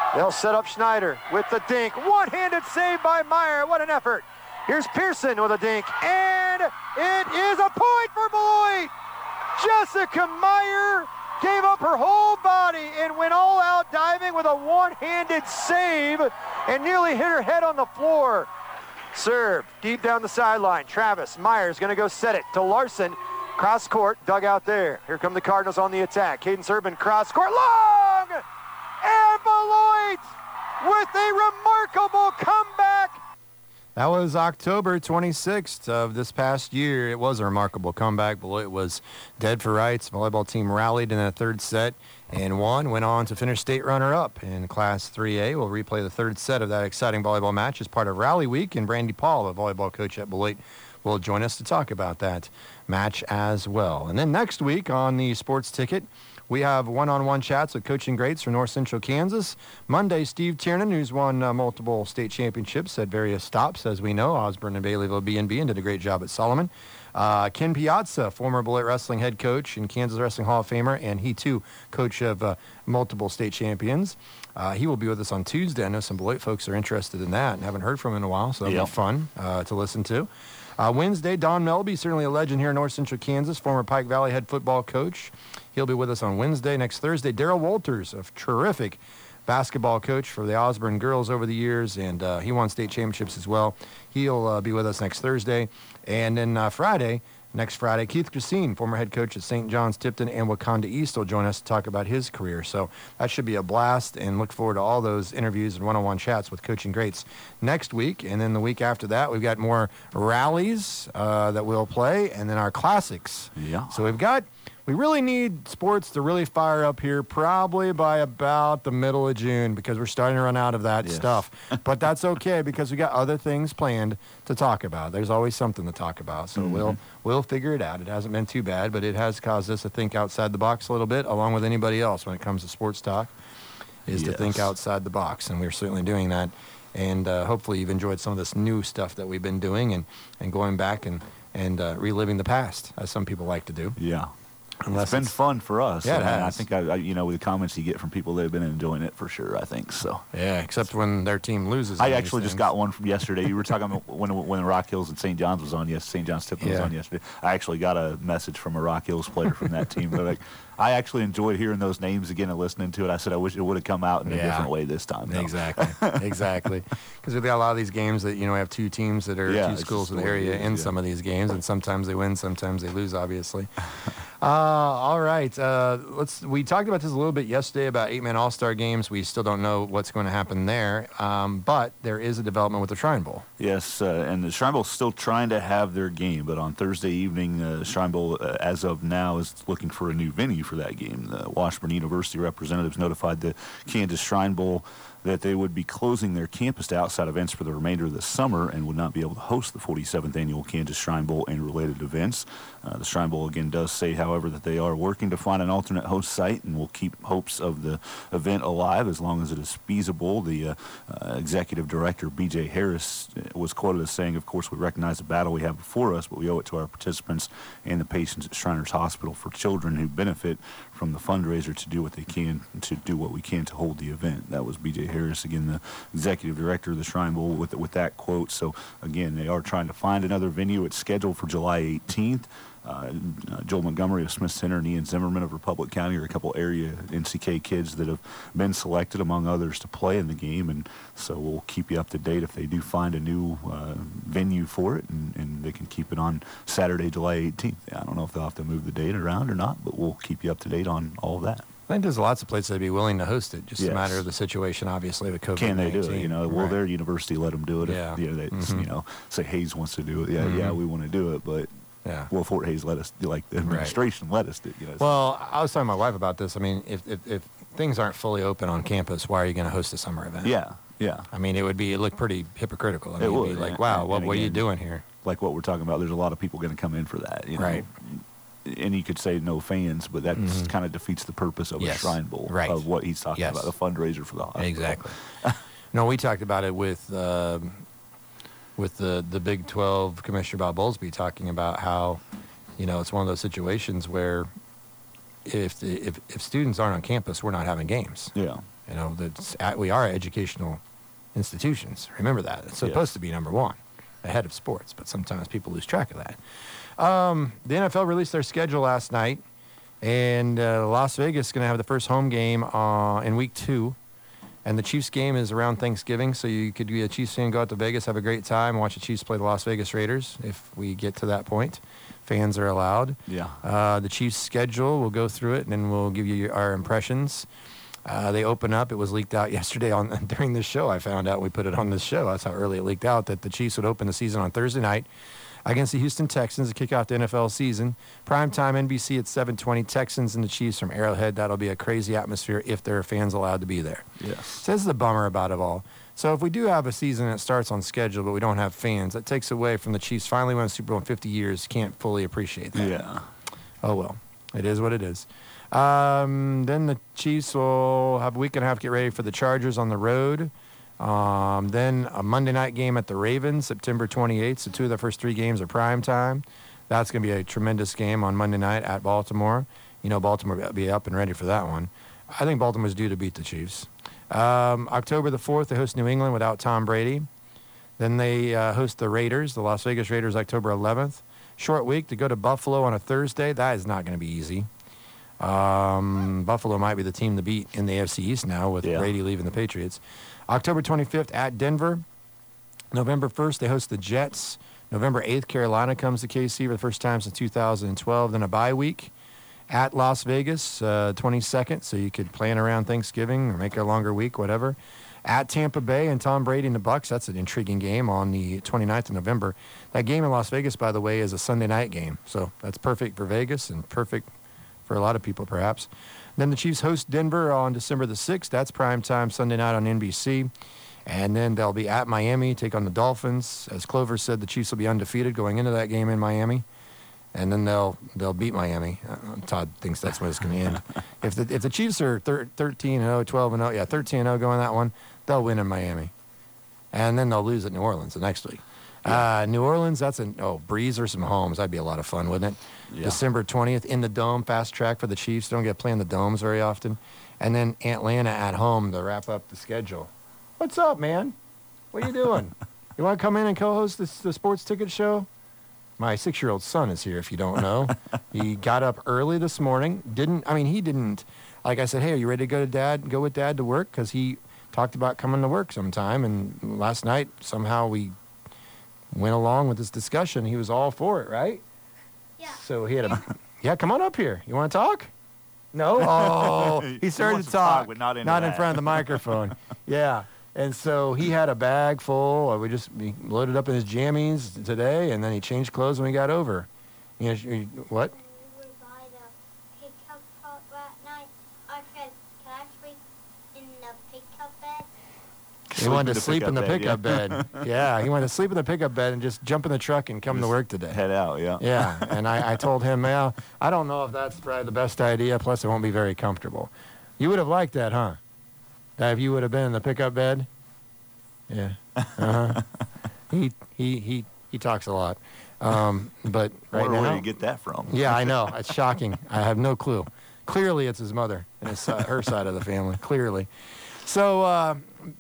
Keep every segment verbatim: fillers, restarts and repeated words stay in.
They'll set up Schneider with the dink. One-handed save by Meyer. What an effort. Here's Pearson with a dink, and it is a point for Beloit. Jessica Meyer gave up her whole body and went all out diving with a one-handed save and nearly hit her head on the floor. Serve deep down the sideline. Travis Meyer's going to go set it to Larson. Cross court, dug out there. Here come the Cardinals on the attack. Cadence Urban cross court, long! And Beloit with a remarkable comeback. That was October twenty-sixth of this past year. It was a remarkable comeback. Beloit was dead for rights. The volleyball team rallied in that third set and won, went on to finish state runner-up in Class three A. We'll replay the third set of that exciting volleyball match as part of Rally Week, and Brandy Paul, the volleyball coach at Beloit, will join us to talk about that match as well. And then next week on the Sports Ticket, we have one-on-one chats with coaching greats from North Central Kansas. Monday, Steve Tiernan, who's won uh, multiple state championships at various stops, as we know, Osborne and Baileyville B and B, and did a great job at Solomon. Uh, Ken Piazza, former Beloit Wrestling head coach and Kansas Wrestling Hall of Famer, and he, too, coach of uh, multiple state champions. Uh, he will be with us on Tuesday. I know some Beloit folks are interested in that and haven't heard from him in a while, so that'll yep. be fun uh, to listen to. Uh, Wednesday, Don Melby, certainly a legend here in North Central Kansas, former Pike Valley head football coach. He'll be with us on Wednesday. Next Thursday, Daryl Walters, a terrific basketball coach for the Osborne girls over the years, and uh, he won state championships as well. He'll uh, be with us next Thursday. And then uh, Friday, next Friday, Keith Christine, former head coach at Saint John's Tipton and Wakanda East, will join us to talk about his career. So that should be a blast, and look forward to all those interviews and one-on-one chats with coaching greats next week. And then the week after that, we've got more rallies uh, that we'll play, and then our classics. Yeah. So we've got... We really need sports to really fire up here probably by about the middle of June, because we're starting to run out of that yes. stuff. But that's okay, because we got other things planned to talk about. There's always something to talk about. So mm-hmm. we'll we'll figure it out. It hasn't been too bad, but it has caused us to think outside the box a little bit, along with anybody else when it comes to sports talk, is yes. to think outside the box. And we're certainly doing that. And uh, hopefully you've enjoyed some of this new stuff that we've been doing and, and going back and, and uh, reliving the past, as some people like to do. Yeah. Unless it's been it's, fun for us. Yeah, it and has. I think, I, I, you know, with the comments you get from people, they've been enjoying it for sure, I think. So. Yeah, except when their team loses. I actually just got one from yesterday. You were talking about when when Rock Hills and Saint John's was on, yes, Saint John's Tipton yeah. was on yesterday. I actually got a message from a Rock Hills player from that team. But like, I actually enjoyed hearing those names again and listening to it. I said I wish it would have come out in yeah. a different way this time. Though. Exactly, exactly. Because we've got a lot of these games that, you know, have two teams that are yeah, two schools in the area is, in yeah. some of these games, and sometimes they win, sometimes they lose, obviously. Uh, all right. Uh, let's. We talked about this a little bit yesterday about eight-man All-Star games. We still don't know what's going to happen there, um, but there is a development with the Shrine Bowl. Yes, uh, and the Shrine Bowl is still trying to have their game, but on Thursday evening, uh, Shrine Bowl, uh, as of now, is looking for a new venue for that game. The Washburn University representatives notified the Kansas Shrine Bowl that they would be closing their campus to outside events for the remainder of the summer and would not be able to host the forty-seventh Annual Kansas Shrine Bowl and related events. Uh, the Shrine Bowl, again, does say, however, that they are working to find an alternate host site and will keep hopes of the event alive as long as it is feasible. The uh, uh, executive director, B J Harris, was quoted as saying, of course, we recognize the battle we have before us, but we owe it to our participants and the patients at Shriners Hospital for Children who benefit from the fundraiser to do what they can, to do what we can to hold the event. That was B J Harris, again, the executive director of the Shrine Bowl, with, with that quote. So, again, they are trying to find another venue. It's scheduled for July eighteenth. Uh, uh, Joel Montgomery of Smith Center and Ian Zimmerman of Republic County are a couple area N C K kids that have been selected, among others, to play in the game. And so we'll keep you up to date if they do find a new uh, venue for it, and, and they can keep it on Saturday, July eighteenth. I don't know if they'll have to move the date around or not, but we'll keep you up to date on all of that. I think there's lots of places that'd be willing to host it. Just yes. a matter of the situation, obviously, with COVID nineteen. Can they do it? You know, will right. their university let them do it? Yeah. If, you know, they, mm-hmm. you know, say Hayes wants to do it. Yeah, mm-hmm. yeah, we want to do it, but yeah. will Fort Hayes let us? Like the administration right. let us do? You know. Well, I was talking to my wife about this. I mean, if if, if things aren't fully open on campus, why are you going to host a summer event? Yeah, yeah. I mean, it would be it look pretty hypocritical. I mean, it would it'd be like, and, wow, and, what, and what again, are you doing here? Like what we're talking about, there's a lot of people going to come in for that. You know? Right. And you could say no fans, but that mm-hmm. kind of defeats the purpose of yes. a Shrine Bowl, right. of what he's talking yes. about, the fundraiser for the hospital. Exactly. No, we talked about it with uh, with the, the Big twelve Commissioner Bob Bowlesby, talking about how, you know, it's one of those situations where if the, if if students aren't on campus, we're not having games. Yeah. You know, that's, we are educational institutions. Remember that. It's supposed Yes. to be number one, ahead of sports, but sometimes people lose track of that. Um, the N F L released their schedule last night, and uh, Las Vegas is going to have the first home game uh, in week two. And the Chiefs game is around Thanksgiving, so you could be a Chiefs fan, go out to Vegas, have a great time, watch the Chiefs play the Las Vegas Raiders if we get to that point. Fans are allowed. Yeah. Uh, the Chiefs' schedule, we'll go through it, and then we'll give you our impressions. Uh, they open up. It was leaked out yesterday on during this show. I found out we put it on this show. That's how early it leaked out, that the Chiefs would open the season on Thursday night against the Houston Texans to kick off the N F L season. Primetime N B C at seven twenty, Texans and the Chiefs from Arrowhead. That'll be a crazy atmosphere if there are fans allowed to be there. Yes. So this is the bummer about it all. So if we do have a season that starts on schedule, but we don't have fans, that takes away from the Chiefs finally winning a Super Bowl in fifty years. Can't fully appreciate that. Yeah. Oh, well. It is what it is. Um, then the Chiefs will have a week and a half to get ready for the Chargers on the road. Um, then a Monday night game at the Ravens, September twenty-eighth. So two of the first three games are prime time. That's going to be a tremendous game on Monday night at Baltimore. You know, Baltimore will be up and ready for that one. I think Baltimore's due to beat the Chiefs. Um, October the fourth, they host New England without Tom Brady. Then they uh, host the Raiders, the Las Vegas Raiders, October eleventh. Short week to go to Buffalo on a Thursday. That is not going to be easy. Um, Buffalo might be the team to beat in the A F C East now with Yeah. Brady leaving the Patriots. October twenty-fifth at Denver. November first, they host the Jets. November eighth, Carolina comes to K C for the first time since two thousand twelve. Then a bye week at Las Vegas, uh, twenty-second, so you could plan around Thanksgiving or make it a longer week, whatever. At Tampa Bay and Tom Brady and the Bucs, that's an intriguing game on the twenty-ninth of November. That game in Las Vegas, by the way, is a Sunday night game, so that's perfect for Vegas and perfect for a lot of people, perhaps. Then the Chiefs host Denver on December the sixth. That's prime time Sunday night on N B C. And then they'll be at Miami, take on the Dolphins. As Clover said, the Chiefs will be undefeated going into that game in Miami. And then they'll they'll beat Miami. Uh, Todd thinks that's when it's going to end. If the if the Chiefs are thir- thirteen and oh, twelve and oh, yeah, thirteen and oh going that one, they'll win in Miami. And then they'll lose at New Orleans the next week. Uh, New Orleans, that's an, oh, Breeze versus Mahomes. That'd be a lot of fun, wouldn't it? Yeah. December twentieth in the Dome, fast track for the Chiefs. They don't get to play in the Domes very often. And then Atlanta at home to wrap up the schedule. What's up, man? What are you doing? You want to come in and co-host this, the sports ticket show? My six-year-old son is here, if you don't know. He got up early this morning. Didn't, I mean, he didn't, like I said, hey, are you ready to go to dad, go with dad to work? Because he talked about coming to work sometime. And last night, somehow we went along with this discussion. He was all for it, right? Yeah. So he had a, yeah, come on up here. You want to talk? No? Oh, he He started wants to to talk, talk. but not into Not in that. front of the microphone. Yeah. And so he had a bag full. Or we just we loaded up in his jammies today, and then he changed clothes when we got over. You know, you- what? When we were by the pickup truck that night, I said, can I sleep in the pickup bed? He wanted to sleep in the bed, pickup yeah. bed. Yeah, he wanted to sleep in the pickup bed and just jump in the truck and come to Just work today. Head out, yeah. Yeah, and I, I told him, well, I don't know if that's probably the best idea, plus it won't be very comfortable. You would have liked that, huh? That if you would have been in the pickup bed? Yeah. Uh-huh. he, he, he, he talks a lot. Um, but I right wonder where now... you get that from. Yeah, I know. It's shocking. I have no clue. Clearly, it's his mother and his, uh, her side of the family. Clearly. So, uh,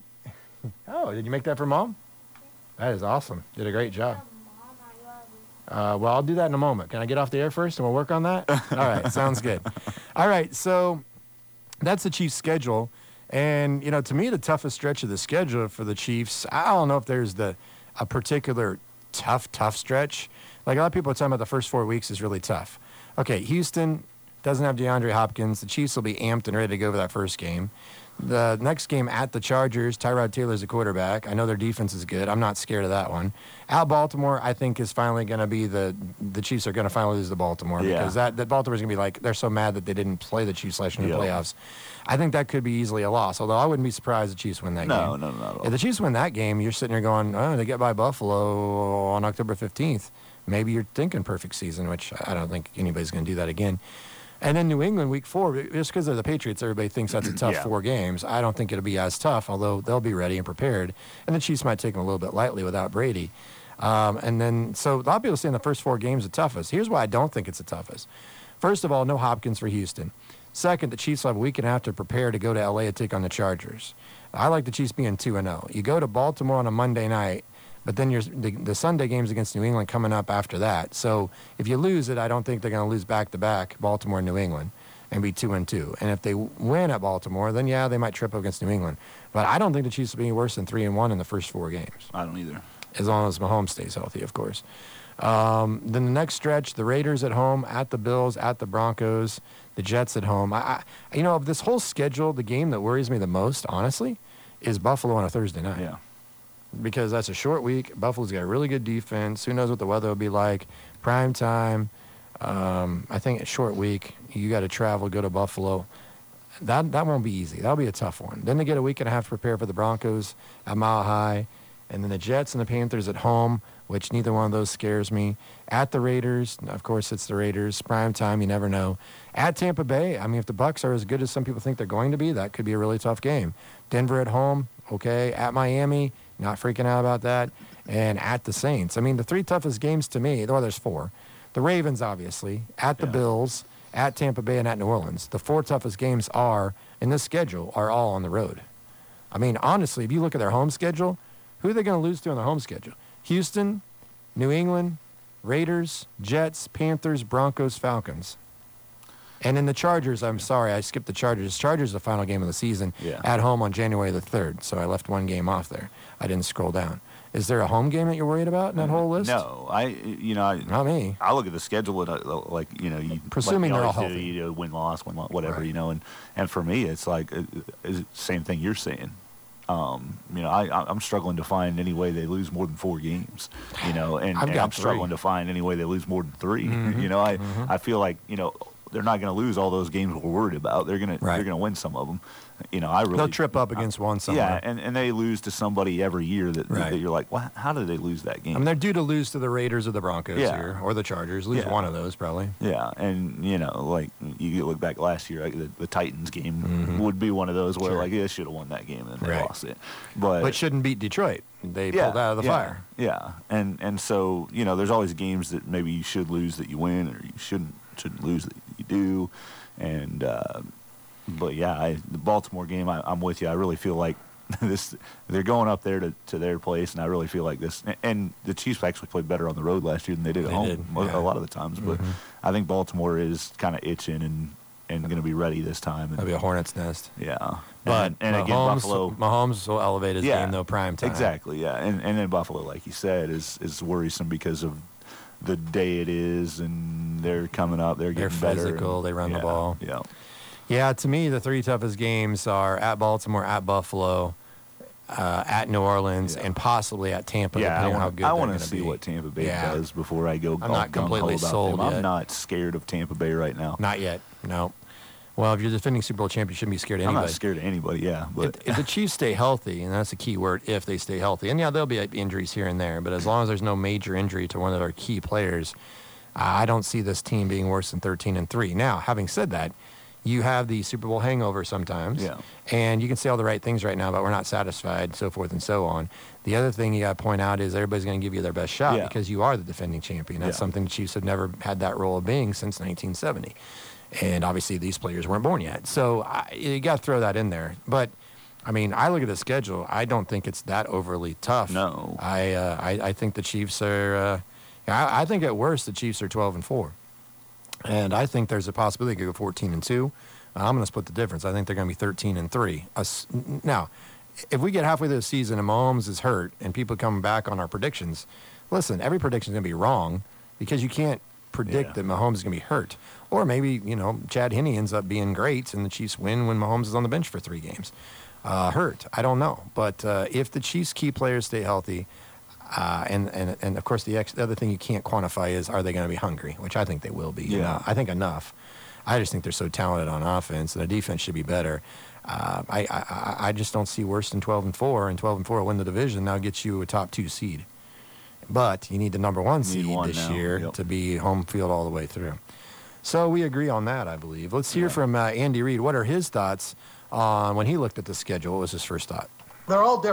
oh, did you make that for Mom? That is awesome. Did a great job. Mom, I love you. Uh, well, I'll do that in a moment. Can I get off the air first and we'll work on that? All right, sounds good. All right, so that's the Chiefs' schedule. And, you know, to me, the toughest stretch of the schedule for the Chiefs, I don't know if there's the a particular tough, tough stretch. Like a lot of people are talking about the first four weeks is really tough. Okay, Houston doesn't have DeAndre Hopkins. The Chiefs will be amped and ready to go for that first game. The next game at the Chargers, Tyrod Taylor's the quarterback. I know their defense is good. I'm not scared of that one. At Baltimore, I think is finally going to be the the Chiefs are going to finally lose to Baltimore Yeah. because that, that Baltimore's going to be like, they're so mad that they didn't play the Chiefs last year in the Yeah. playoffs. I think that could be easily a loss, although I wouldn't be surprised the Chiefs win that No, game. no, no, not at all. If the Chiefs win that game, you're sitting there going, oh, they get by Buffalo on October fifteenth. Maybe you're thinking perfect season, which I don't think anybody's going to do that again. And then New England, week four, just because they're the Patriots, everybody thinks that's a tough Yeah. four games. I don't think it'll be as tough, although they'll be ready and prepared. And the Chiefs might take them a little bit lightly without Brady. Um, and then, so a lot of people saying the first four games are toughest. Here's why I don't think it's the toughest. First of all, no Hopkins for Houston. Second, the Chiefs will have a week and a half to prepare to go to L A to take on the Chargers. I like the Chiefs being two and oh. You go to Baltimore on a Monday night, but then you're, the, the Sunday game's against New England coming up after that. So if you lose it, I don't think they're going to lose back-to-back Baltimore and New England and be two and two. And if they win at Baltimore, then, yeah, they might trip up against New England. But I don't think the Chiefs will be any worse than three and one in the first four games. I don't either. As long as Mahomes stays healthy, of course. Um, then the next stretch, the Raiders at home, at the Bills, at the Broncos, the Jets at home. I, I, you know, of this whole schedule, the game that worries me the most, honestly, is Buffalo on a Thursday night. Yeah. Because that's a short week. Buffalo's got a really good defense. Who knows what the weather will be like? Prime time. Um, I think a short week. You got to travel, go to Buffalo. That that won't be easy. That'll be a tough one. Then they get a week and a half to prepare for the Broncos at Mile High. And then the Jets and the Panthers at home, which neither one of those scares me. At the Raiders, of course, it's the Raiders. Prime time, you never know. At Tampa Bay, I mean, if the Bucs are as good as some people think they're going to be, that could be a really tough game. Denver at home, okay. At Miami, not freaking out about that. And at the Saints. I mean, the three toughest games to me, well, there's four. The Ravens, obviously. At the Yeah. Bills, at Tampa Bay, and at New Orleans. The four toughest games are, in this schedule, are all on the road. I mean, honestly, if you look at their home schedule, who are they going to lose to on their home schedule? Houston, New England, Raiders, Jets, Panthers, Broncos, Falcons. And in the Chargers, I'm sorry, I skipped the Chargers. Chargers the final game of the season Yeah. at home on January the third, so I left one game off there. I didn't scroll down. Is there a home game that you're worried about in that whole list? No, I you know I, Not me. I look at the schedule and I, like you know you Presuming like, you they're all always do, healthy. You know, win loss win loss whatever Right. you know and and for me it's like uh, it's the same thing you're saying. Um, you know, I, I'm struggling to find any way they lose more than four games, you know, and, I've and got I'm struggling three. to find any way they lose more than three. Mhm, You know, I, mhm. I feel like, you know, they're not going to lose all those games we're worried about. They're going to Right. they're going to win some of them. You know, I really They'll trip up against one somewhere. Yeah, and, and they lose to somebody every year that, Right. that you're like, well, how did they lose that game? I mean, they're due to lose to the Raiders or the Broncos Yeah. here, or the Chargers. Lose Yeah. one of those, probably. Yeah, and you know, like you look back last year, like the, the Titans game Mhm. would be one of those where Sure. like, yeah, they should have won that game and they Right. lost it. But, But shouldn't beat Detroit. They yeah, pulled out of the yeah, fire. Yeah, and and so you know, there's always games that maybe you should lose that you win, or you shouldn't shouldn't lose that you do, and uh, but yeah, I, the Baltimore game, I, I'm with you. I really feel like this. They're going up there to, to their place, and I really feel like this. And the Chiefs actually played better on the road last year than they did at They home did, mo- yeah. a lot of the times. But Mhm. I think Baltimore is kind of itching and and going to be ready this time. That'll And, be a hornet's nest. yeah, But and, and again, Mahomes, Buffalo. Mahomes will elevate his Yeah, game, though, prime time. Exactly, yeah. And and then Buffalo, like you said, is is worrisome because of the day it is, and they're coming up, they're They're getting better. physical, and- they run the yeah, ball. Yeah, Yeah, to me, the three toughest games are at Baltimore, at Buffalo, uh, at New Orleans, Yeah. and possibly at Tampa, yeah. I depending on how want good I they're want going to to see be. what Tampa Bay Yeah. does before I go. I'm all not gung-ho completely about sold them. yet. I'm not scared of Tampa Bay right now. Not yet, no. Well, if you're defending Super Bowl champion, you shouldn't be scared of I'm anybody. not scared of anybody. Yeah, but If, if the Chiefs stay healthy, and that's a key word, if they stay healthy, and yeah, there'll be like, injuries here and there, but as long as there's no major injury to one of our key players, I don't see this team being worse than thirteen and three. Now, having said that, you have the Super Bowl hangover sometimes, Yeah. and you can say all the right things right now, but we're not satisfied, so forth and so on. The other thing you got to point out is everybody's going to give you their best shot Yeah. because you are the defending champion. That's Yeah. something the Chiefs have never had that role of being since nineteen seventy. And obviously these players weren't born yet. So I, you got to throw that in there. But, I mean, I look at the schedule. I don't think it's that overly tough. No. I uh, I, I think the Chiefs are uh, I, I think at worst the Chiefs are twelve and four. And I think there's a possibility they could go fourteen and two. Uh, I'm going to split the difference. I think they're going to be thirteen and three. Us, now, if we get halfway through the season and Mahomes is hurt and people come back on our predictions, listen, every prediction is going to be wrong because you can't predict Yeah. that Mahomes is going to be hurt. Or maybe, you know, Chad Henne ends up being great and the Chiefs win when Mahomes is on the bench for three games. Uh, hurt. I don't know. But uh, if the Chiefs' key players stay healthy, uh, and, and, and, of course, the, ex- the other thing you can't quantify is are they going to be hungry, which I think they will be. Yeah. Enough. I think enough. I just think they're so talented on offense, and the defense should be better. Uh, I, I I just don't see worse than twelve and four, and twelve and four will win the division. Now gets you a top two seed. But you need the number one Need seed one this now. year Yep. to be home field all the way through. So we agree on that, I believe. Let's hear Yeah. from uh, Andy Reid. What are his thoughts on when he looked at the schedule? What was his first thought? They're all different.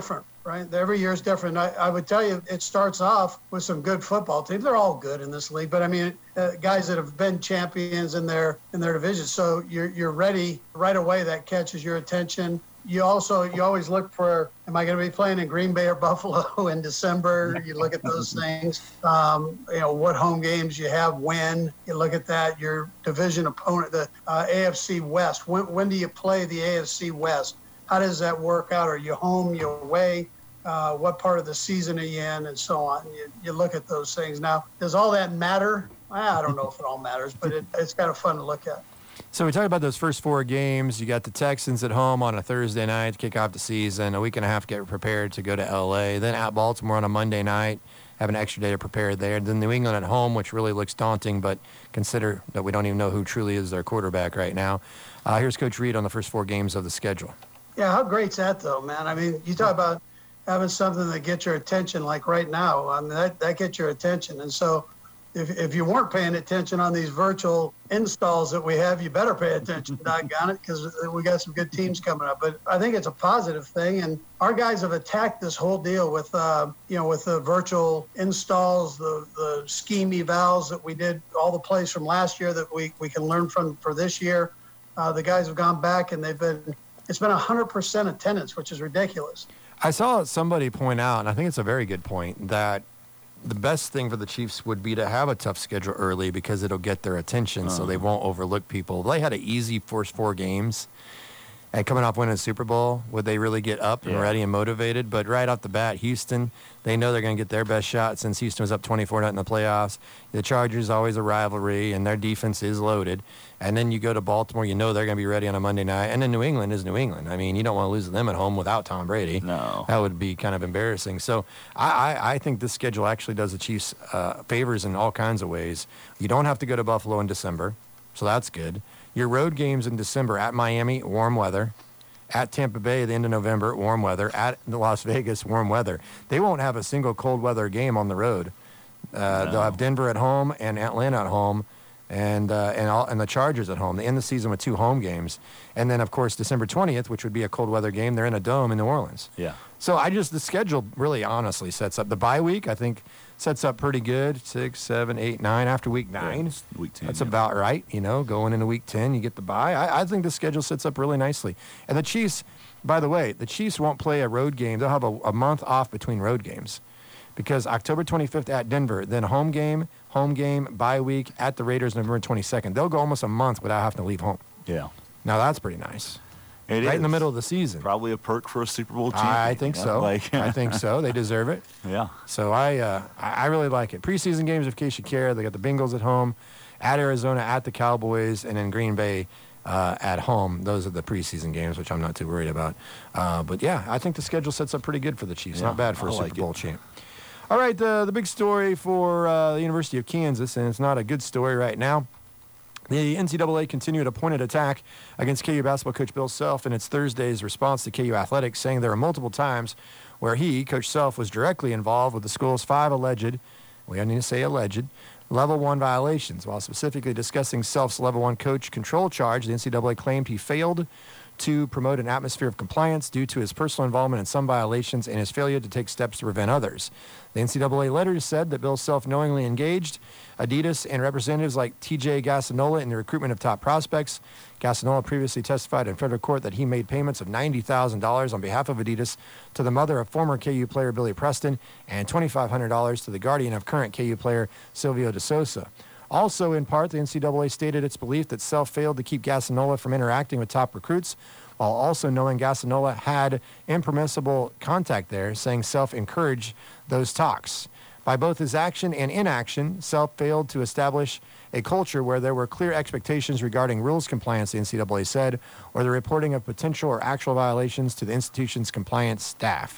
right? Every year is different. I, I would tell you it starts off with some good football teams. They're all good in this league, but I mean, uh, guys that have been champions in their in their division. So you're you're ready right away. That catches your attention. You also you always look for, am I going to be playing in Green Bay or Buffalo in December? You look at those things. Um, you know what home games you have, when you look at that. Your division opponent, the uh, A F C West. When when do you play the A F C West? How does that work out? Are you home? You away? Uh, what part of the season are you in, and so on. You, you look at those things. Now, does all that matter? I don't know if it all matters, but it, it's kind of fun to look at. So we talked about those first four games. You got the Texans at home on a Thursday night to kick off the season, a week and a half to get prepared to go to L A. Then at Baltimore on a Monday night, have an extra day to prepare there. Then New England at home, which really looks daunting, but consider that we don't even know who truly is their quarterback right now. Uh, here's Coach Reed on the first four games of the schedule. Yeah, how great's that, though, man? I mean, you talk about having something that gets your attention, like right now. I mean, that, that gets your attention. And so if if you weren't paying attention on these virtual installs that we have, you better pay attention, doggone it, because we got some good teams coming up. But I think it's a positive thing, and our guys have attacked this whole deal with, uh, you know, with the virtual installs, the the scheme evals that we did, all the plays from last year that we, we can learn from for this year. Uh, the guys have gone back, and they've been, it's been one hundred percent attendance, which is ridiculous. I saw somebody point out, and I think it's a very good point, that the best thing for the Chiefs would be to have a tough schedule early because it'll get their attention, uh-huh. so they won't overlook people. They had an easy first four games, and coming off winning a Super Bowl, would they really get up and yeah. ready and motivated? But right off the bat, Houston, they know they're going to get their best shot since Houston was up twenty-four nothing in the playoffs. The Chargers always a rivalry, and their defense is loaded. And then you go to Baltimore, you know they're going to be ready on a Monday night. And then New England is New England. I mean, you don't want to lose to them at home without Tom Brady. No. That would be kind of embarrassing. So I, I, I think this schedule actually does the Chiefs uh, favors in all kinds of ways. You don't have to go to Buffalo in December, so that's good. Your road games in December at Miami, warm weather. At Tampa Bay at the end of November, warm weather. At Las Vegas, warm weather. They won't have a single cold weather game on the road. Uh, no. They'll have Denver at home and Atlanta at home, and uh, and all, and the Chargers at home. They end the season with two home games, and then of course December twentieth, which would be a cold weather game. They're in a dome in New Orleans. Yeah. So I just the schedule really honestly sets up the bye week. I think sets up pretty good. Six, seven, eight, nine after week nine. Yeah, week ten. That's yeah. about right. You know, going into week ten, you get the bye. I, I think the schedule sets up really nicely. And the Chiefs, by the way, the Chiefs won't play a road game. They'll have a, a month off between road games, because October twenty-fifth at Denver, then home game, home game, bye week at the Raiders November twenty-second. They'll go almost a month without having to leave home. Yeah. Now that's pretty nice. It right is. in the middle of the season. Probably a perk for a Super Bowl champion. I think you know? so. Like, I think so. They deserve it. Yeah. So I, uh, I I really like it. Preseason games, in case you care. They got the Bengals at home, at Arizona, at the Cowboys, and then Green Bay uh, at home. Those are the preseason games, which I'm not too worried about. Uh, but yeah, I think the schedule sets up pretty good for the Chiefs. Yeah, Not bad for I a Super like Bowl it. champ. All right, the the big story for uh, the University of Kansas, and it's not a good story right now. The N C double A continued a pointed attack against K U basketball coach Bill Self in its Thursday's response to K U athletics, saying there were multiple times where he, Coach Self, was directly involved with the school's five alleged, we don't need to say alleged, level one violations. While specifically discussing Self's level one coach control charge, the N C double A claimed he failed to promote an atmosphere of compliance due to his personal involvement in some violations and his failure to take steps to prevent others. The N C double A letter said that Bill Self knowingly engaged Adidas and representatives like T J Gassanola in the recruitment of top prospects. Gassanola previously testified in federal court that he made payments of ninety thousand dollars on behalf of Adidas to the mother of former K U player Billy Preston and twenty-five hundred dollars to the guardian of current K U player Silvio De Sosa. Also, in part, the N C double A stated its belief that Self failed to keep Gassanola from interacting with top recruits, while also knowing Gassanola had impermissible contact there, saying Self encouraged those talks. By both his action and inaction, Self failed to establish a culture where there were clear expectations regarding rules compliance, the N C double A said, or the reporting of potential or actual violations to the institution's compliance staff.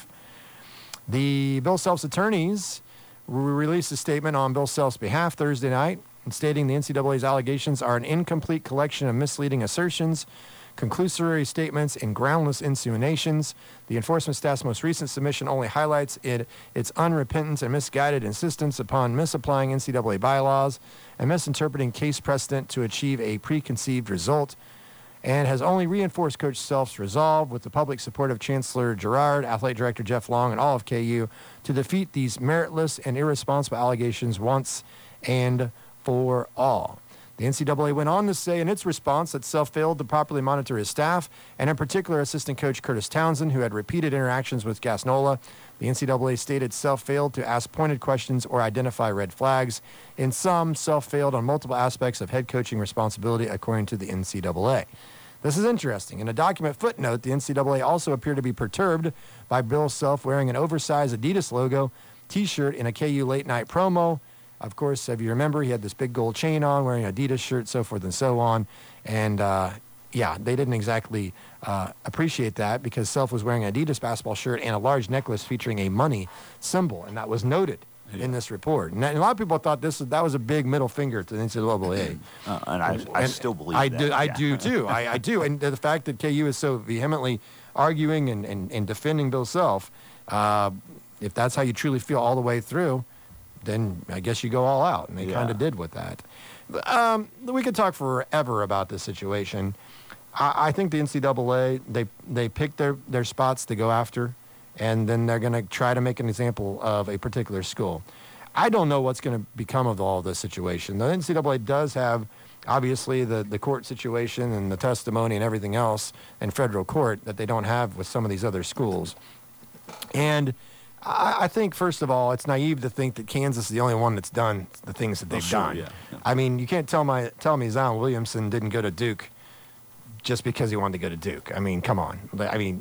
The Bill Self's attorneys released a statement on Bill Self's behalf Thursday night, stating the N C double A's allegations are an incomplete collection of misleading assertions, conclusory statements, and groundless insinuations. The enforcement staff's most recent submission only highlights it, its unrepentant and misguided insistence upon misapplying N C double A bylaws and misinterpreting case precedent to achieve a preconceived result. and has only reinforced Coach Self's resolve with the public support of Chancellor Girard, Athletic Director Jeff Long, and all of K U to defeat these meritless and irresponsible allegations once and for all. The N C double A went on to say in its response that Self failed to properly monitor his staff, and in particular assistant coach Curtis Townsend, who had repeated interactions with Gasnola. The N C double A stated Self failed to ask pointed questions or identify red flags. In sum, Self failed on multiple aspects of head coaching responsibility, according to the N C double A. This is interesting. In a document footnote, the N C double A also appeared to be perturbed by Bill Self wearing an oversized Adidas logo T-shirt in a K U late night promo. Of course, if you remember, he had this big gold chain on, wearing an Adidas shirt, so forth and so on. And, uh, yeah, they didn't exactly uh, appreciate that because Self was wearing an Adidas basketball shirt and a large necklace featuring a money symbol, and that was noted yeah. in this report. And, that, and a lot of people thought this that was a big middle finger to the N C double A. Uh, and I, I and still believe I that. Do, I yeah. do, too. I, I do. And the fact that K U is so vehemently arguing and, and, and defending Bill Self, uh, if that's how you truly feel all the way through, then I guess you go all out, and they yeah. kind of did with that. Um, we could talk forever about this situation. I, I think the N C double A, they they pick their, their spots to go after, and then they're going to try to make an example of a particular school. I don't know what's going to become of all this situation. The N C double A does have, obviously, the, the court situation and the testimony and everything else in federal court that they don't have with some of these other schools. And I think, first of all, it's naive to think that Kansas is the only one that's done the things that they've oh, sure, done. Yeah, yeah. I mean, you can't tell my tell me Zion Williamson didn't go to Duke just because he wanted to go to Duke. I mean, come on. I mean,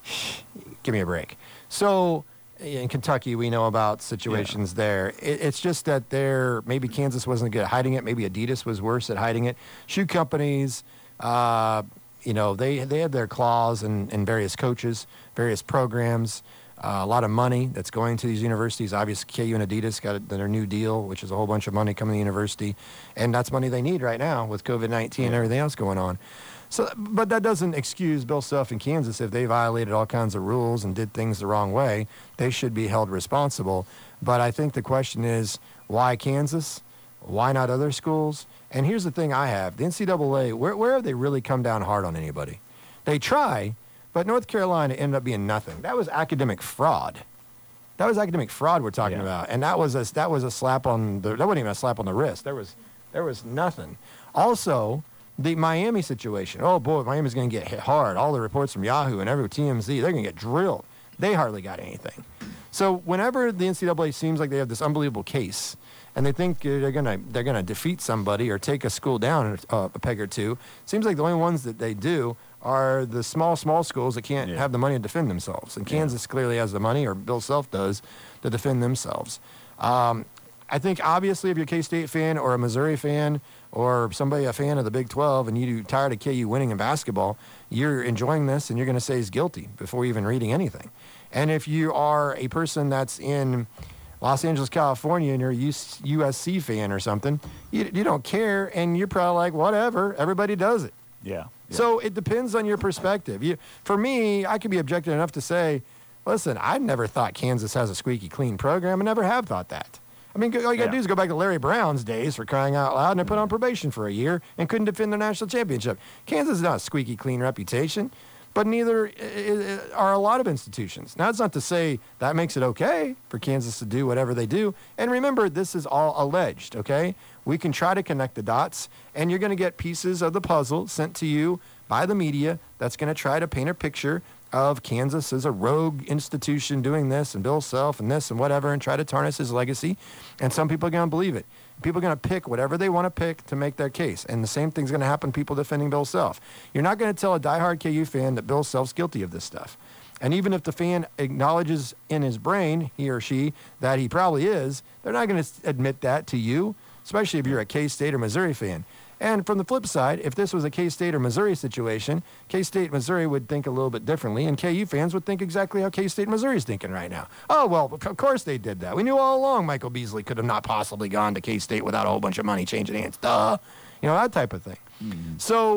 give me a break. So in Kentucky, we know about situations yeah. there. It, it's just that there maybe Kansas wasn't good at hiding it. Maybe Adidas was worse at hiding it. Shoe companies, uh, you know, they they have their claws in, in various coaches, various programs. Uh, a lot of money that's going to these universities. Obviously, K U and Adidas got their new deal, which is a whole bunch of money coming to the university. And that's money they need right now with COVID nineteen yeah. and everything else going on. So, but that doesn't excuse Bill Self in Kansas. If they violated all kinds of rules and did things the wrong way, they should be held responsible. But I think the question is, why Kansas? Why not other schools? And here's the thing I have. The N C double A, where, where have they really come down hard on anybody? They try. But North Carolina ended up being nothing. That was academic fraud. That was academic fraud we're talking yeah. about, and that was a that was a slap on the. That wasn't even a slap on the wrist. There was there was nothing. Also, the Miami situation. Oh boy, Miami's going to get hit hard. All the reports from Yahoo and every T M Z, they're going to get drilled. They hardly got anything. So whenever the N C double A seems like they have this unbelievable case, and they think they're gonna they're gonna defeat somebody or take a school down a, a peg or two, it seems like the only ones that they do are the small, small schools that can't yeah. have the money to defend themselves. And Kansas yeah. clearly has the money, or Bill Self does, to defend themselves. Um, I think, obviously, if you're a K-State fan or a Missouri fan or somebody a fan of the Big twelve and you're tired of K U winning in basketball, you're enjoying this and you're going to say he's guilty before even reading anything. And if you are a person that's in Los Angeles, California, and you're a U S C fan or something, you, you don't care, and you're probably like, whatever, everybody does it. Yeah. Yeah. So it depends on your perspective. You, for me, I could be objective enough to say, listen, I never thought Kansas has a squeaky clean program. I never have thought that. I mean, all you got to yeah. do is go back to Larry Brown's days, for crying out loud, and they're put on probation for a year and couldn't defend their national championship. Kansas is not a squeaky clean reputation, but neither are a lot of institutions. Now, it's not to say that makes it okay for Kansas to do whatever they do. And remember, this is all alleged, okay? We can try to connect the dots, and you're going to get pieces of the puzzle sent to you by the media that's going to try to paint a picture of Kansas as a rogue institution doing this and Bill Self and this and whatever and try to tarnish his legacy. And some people are going to believe it. People are going to pick whatever they want to pick to make their case. And the same thing's going to happen to people defending Bill Self. You're not going to tell a diehard K U fan that Bill Self's guilty of this stuff. And even if the fan acknowledges in his brain, he or she, that he probably is, they're not going to admit that to you, especially if you're a K-State or Missouri fan. And from the flip side, if this was a K-State or Missouri situation, K-State, Missouri would think a little bit differently, and K U fans would think exactly how K-State, Missouri is thinking right now. Oh, well, of course they did that. We knew all along Michael Beasley could have not possibly gone to K-State without a whole bunch of money changing hands. Duh. You know, that type of thing. Mm-hmm. So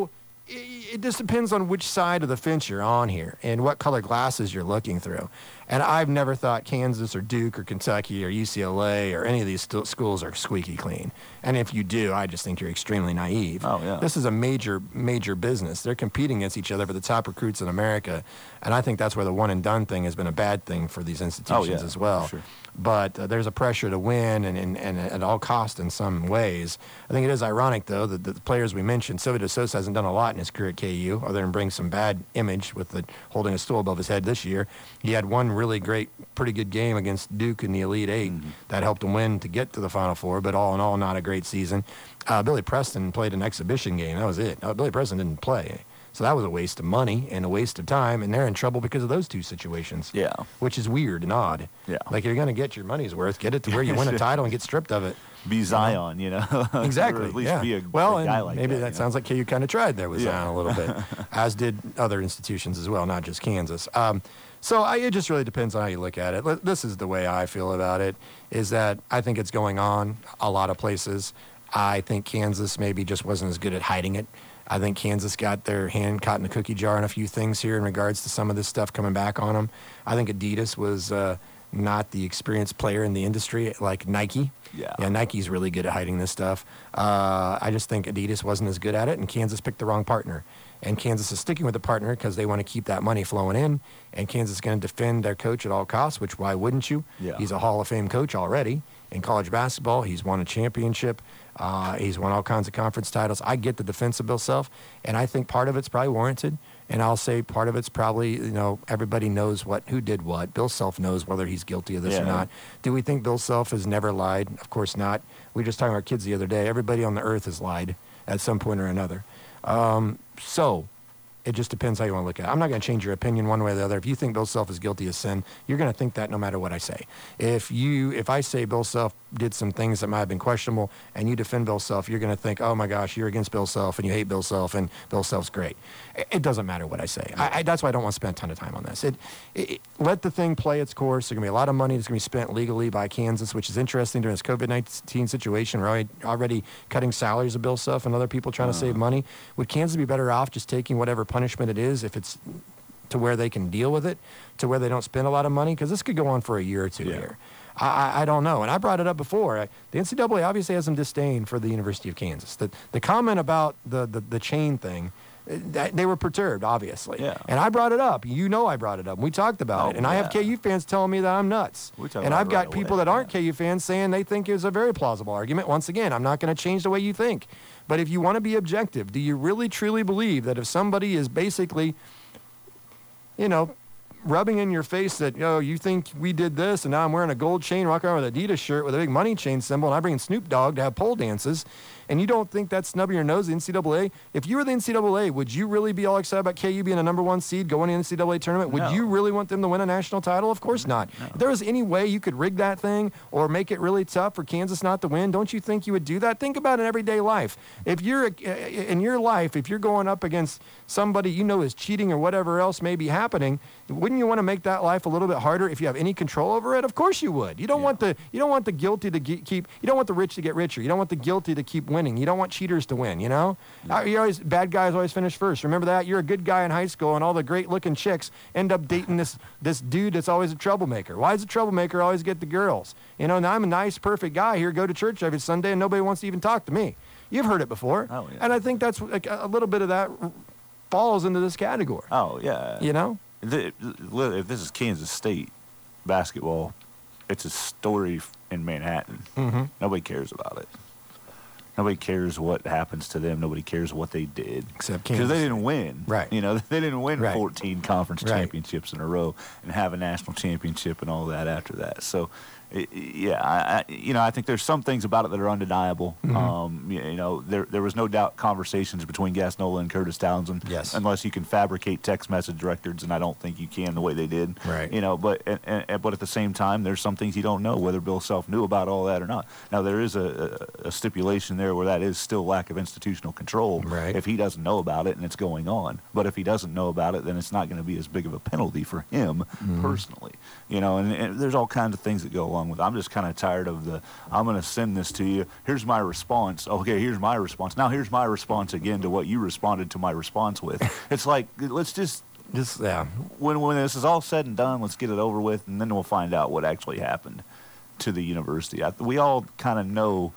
it, it just depends on which side of the fence you're on here and what color glasses you're looking through. And I've never thought Kansas or Duke or Kentucky or U C L A or any of these st- schools are squeaky clean. And if you do, I just think you're extremely naive. Oh, yeah. This is a major, major business. They're competing against each other for the top recruits in America. And I think that's where the one and done thing has been a bad thing for these institutions oh, yeah, as well. Sure. But uh, there's a pressure to win and, and, and at all cost in some ways. I think it is ironic, though, that the players we mentioned, Silvio De Sousa hasn't done a lot in his career at K U other than bring some bad image with the holding a stool above his head this year. He had one really great, pretty good game against Duke in the Elite Eight Mm-hmm. that helped him win to get to the Final Four, but all in all, not a great season. Uh, Billy Preston played an exhibition game. That was it. Uh, Billy Preston didn't play. So that was a waste of money and a waste of time, and they're in trouble because of those two situations. Yeah. Which is weird and odd. Yeah. Like, you're going to get your money's worth, get it to where you win a title and get stripped of it. Be Zion, you know. Exactly. or at least yeah. be a, well, a and guy like maybe that. that, you know? sounds like K U kind of tried there with Yeah. Zion a little bit, as did other institutions as well, not just Kansas. Um, so I, it just really depends on how you look at it. L- This is the way I feel about it, is that I think it's going on a lot of places. I think Kansas maybe just wasn't as good at hiding it. I think Kansas got their hand caught in the cookie jar in a few things here in regards to some of this stuff coming back on them. I think Adidas was uh, not the experienced player in the industry like Nike. Yeah. Yeah, Nike's really good at hiding this stuff. Uh, I just think Adidas wasn't as good at it, and Kansas picked the wrong partner. And Kansas is sticking with the partner because they want to keep that money flowing in. And Kansas is going to defend their coach at all costs, which why wouldn't you? Yeah. He's a Hall of Fame coach already in college basketball. He's won a championship. Uh, he's won all kinds of conference titles. I get the defense of Bill Self, and I think part of it's probably warranted. And I'll say part of it's probably, you know, everybody knows what who did what. Bill Self knows whether he's guilty of this Yeah. or not. Do we think Bill Self has never lied? Of course not. We were just talking to our kids the other day. Everybody on the earth has lied at some point or another. Um, so it just depends how you want to look at it. I'm not going to change your opinion one way or the other. If you think Bill Self is guilty of sin, you're going to think that no matter what I say. If you, if I say Bill Self did some things that might have been questionable and you defend Bill Self, you're going to think, oh my gosh, you're against Bill Self and you hate Bill Self and Bill Self's great. It, it doesn't matter what I say. I, I, that's why I don't want to spend a ton of time on this. It, it, it, let the thing play its course. There's going to be a lot of money that's going to be spent legally by Kansas, which is interesting during this COVID nineteen situation. We're already, already cutting salaries of Bill Self and other people trying to save money. Would Kansas be better off just taking whatever punishment it is if it's to where they can deal with it, to where they don't spend a lot of money? Because this could go on for a year or two Yeah. here. I, I, I don't know. And I brought it up before. I, the N C double A obviously has some disdain for the University of Kansas. The, the comment about the, the, the chain thing, uh, that, they were perturbed, obviously. Yeah. And I brought it up. You know I brought it up. We talked about Oh, it. And I have yeah. K U fans telling me that I'm nuts. We talked and about I've it got right people away, that aren't yeah. K U fans saying they think it's a very plausible argument. Once again, I'm not going to change the way you think. But if you want to be objective, do you really truly believe that if somebody is basically, you know, rubbing in your face that, yo, you think we did this and now I'm wearing a gold chain, walking around with an Adidas shirt with a big money chain symbol, and I bring Snoop Dogg to have pole dances, and you don't think that's snubbing your nose, the N C double A? If you were the N C double A, would you really be all excited about K U being a number one seed going to the N C double A tournament? Would No. you really want them to win a national title? Of course not. If there was any way you could rig that thing or make it really tough for Kansas not to win, don't you think you would do that? Think about it in everyday life. If you're, in your life, if you're going up against somebody you know is cheating or whatever else may be happening, wouldn't you want to make that life a little bit harder if you have any control over it? Of course you would. You don't Yeah. want the you don't want the guilty to ge- keep. You don't want the rich to get richer. You don't want the guilty to keep winning. You don't want cheaters to win. You know, Uh, you always bad guys always finish first. Remember that. You're a good guy in high school, and all the great-looking chicks end up dating this this dude that's always a troublemaker. Why does a troublemaker always get the girls? You know, now I'm a nice, perfect guy here, go to church every Sunday, and nobody wants to even talk to me. You've heard it before, Oh, yeah. and I think that's like a, a little bit of that falls into this category. Oh, yeah. You know. The- If this is Kansas State basketball, it's a story in Manhattan. Mm-hmm. Nobody cares about it. Nobody cares what happens to them. Nobody cares what they did. Except Because Kansas they State. didn't win. Right. You know, they didn't win Right. fourteen conference Right. championships in a row and have a national championship and all that after that. So, i- yeah, I, I, you know, I think there's some things about it that are undeniable. Mm-hmm. Um, you you know, there there was no doubt conversations between Gasnola and Curtis Townsend. Yes. Unless you can fabricate text message records, and I don't think you can the way they did. Right. You know, but and, and, but at the same time, there's some things you don't know whether Bill Self knew about all that or not. Now there is a, a, a stipulation there where that is still lack of institutional control. Right. If he doesn't know about it and it's going on, but if he doesn't know about it, then it's not going to be as big of a penalty for him Mm-hmm. personally. You know, and, and there's all kinds of things that go along with. I'm just kind of tired of the, I'm going to send this to you. Here's my response. Okay, here's my response. Now here's my response again to what you responded to my response with. It's like, let's just, Just yeah. when when this is all said and done, let's get it over with, and then we'll find out what actually happened to the university. I, we all kind of know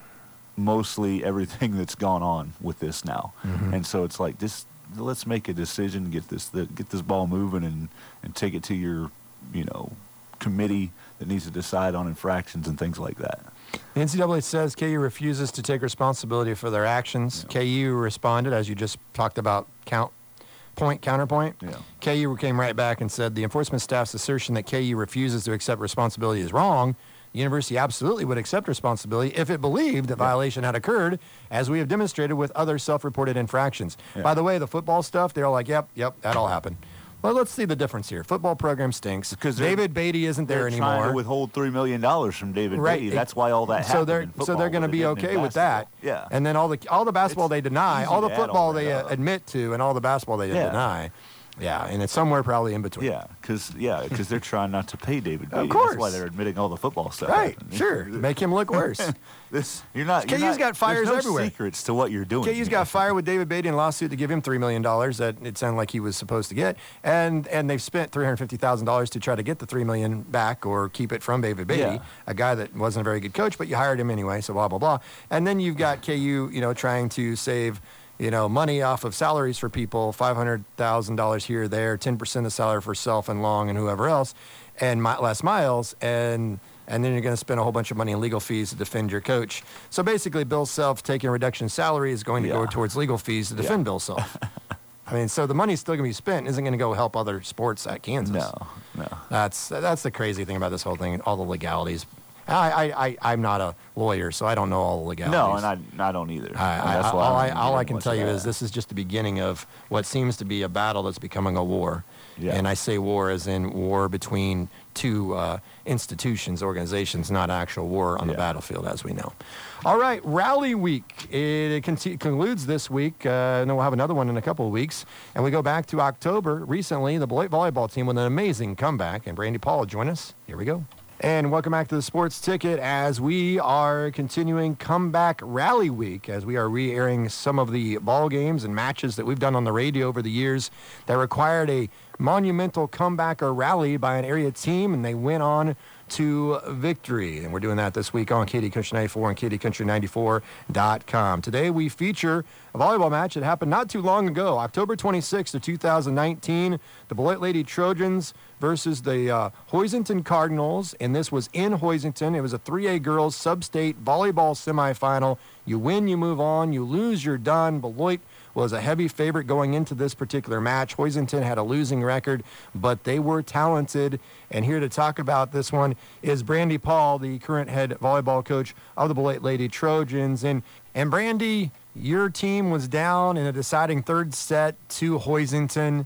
mostly everything that's gone on with this now, Mm-hmm. and so it's like, this. Let's make a decision, get this get this ball moving, and and take it to your, you know, committee that needs to decide on infractions and things like that. The N C double A says K U refuses to take responsibility for their actions. Yeah. K U responded, as you just talked about, count, point, counterpoint. Yeah. K U came right back and said the enforcement staff's assertion that K U refuses to accept responsibility is wrong. The university absolutely would accept responsibility if it believed that Yeah. violation had occurred, as we have demonstrated with other self-reported infractions. Yeah. By the way, the football stuff, they're all like, yep, yep, that all happened. Well, let's see the difference here. Football program stinks. Because they're- David Beatty isn't there They're anymore. trying to withhold three million dollars from David Right. Beatty. That's why all that happened. so they're in so football, they're going to but it be didn't in okay with that. basketball. Yeah. And then all the all the basketball It's they deny, easy all the to add all football that they uh, up. admit to, and all the basketball they Yeah. deny. Yeah, and it's somewhere probably in between. Yeah, because yeah, because they're trying not to pay David Beatty. Of course. That's why they're admitting all the football stuff. Right. happened. Sure. Make him look worse. This you're not. K U's you're not, got fires there's no everywhere. secrets to what you're doing. K U's here. got fired with David Beatty in a lawsuit to give him three million dollars that it sounded like he was supposed to get. And and they've spent three hundred fifty thousand dollars to try to get the three million dollars back or keep it from David Beatty, Yeah. a guy that wasn't a very good coach, but you hired him anyway, so blah, blah, blah. And then you've got K U, you know, trying to save, you know, money off of salaries for people, five hundred thousand dollars here or there, ten percent of salary for Self and Long and whoever else, and my, Les Miles, and and then you're going to spend a whole bunch of money in legal fees to defend your coach. So basically, Bill Self taking a reduction in salary is going to go Yeah. towards legal fees to defend Yeah. Bill Self. I mean, so the money's still going to be spent. Isn't going to go help other sports at Kansas. No, no. That's that's the crazy thing about this whole thing, all the legalities. I, I, I, I'm not a lawyer, so I don't know all the legalities. No, and I, I don't either. I, And I, that's why all I, don't all get I can much tell of you that. is this is just the beginning of what seems to be a battle that's becoming a war. Yeah. And I say war as in war between two uh, institutions, organizations, not actual war on the Yeah. battlefield, as we know. All right, Rally Week. It conti- concludes this week, uh, and then we'll have another one in a couple of weeks. And we go back to October. Recently, the Beloit volleyball team with an amazing comeback. And Brandy Paul will join us. Here we go. And welcome back to the Sports Ticket as we are continuing Comeback Rally Week, as we are re-airing some of the ball games and matches that we've done on the radio over the years that required a monumental comeback or rally by an area team, and they went on to victory. And we're doing that this week on K D Country ninety-four and K D Country ninety-four dot com. Today we feature a volleyball match that happened not too long ago, October twenty-sixth of two thousand nineteen. The Beloit Lady Trojans versus the uh, Hoisington Cardinals, and this was in Hoisington. It was a three A girls sub-state volleyball semifinal. You win, you move on. You lose, you're done. Beloit was a heavy favorite going into this particular match. Hoisington had a losing record, but they were talented. And here to talk about this one is Brandy Paul, the current head volleyball coach of the Beloit Lady Trojans. And, and Brandy, your team was down in a deciding third set to Hoisington,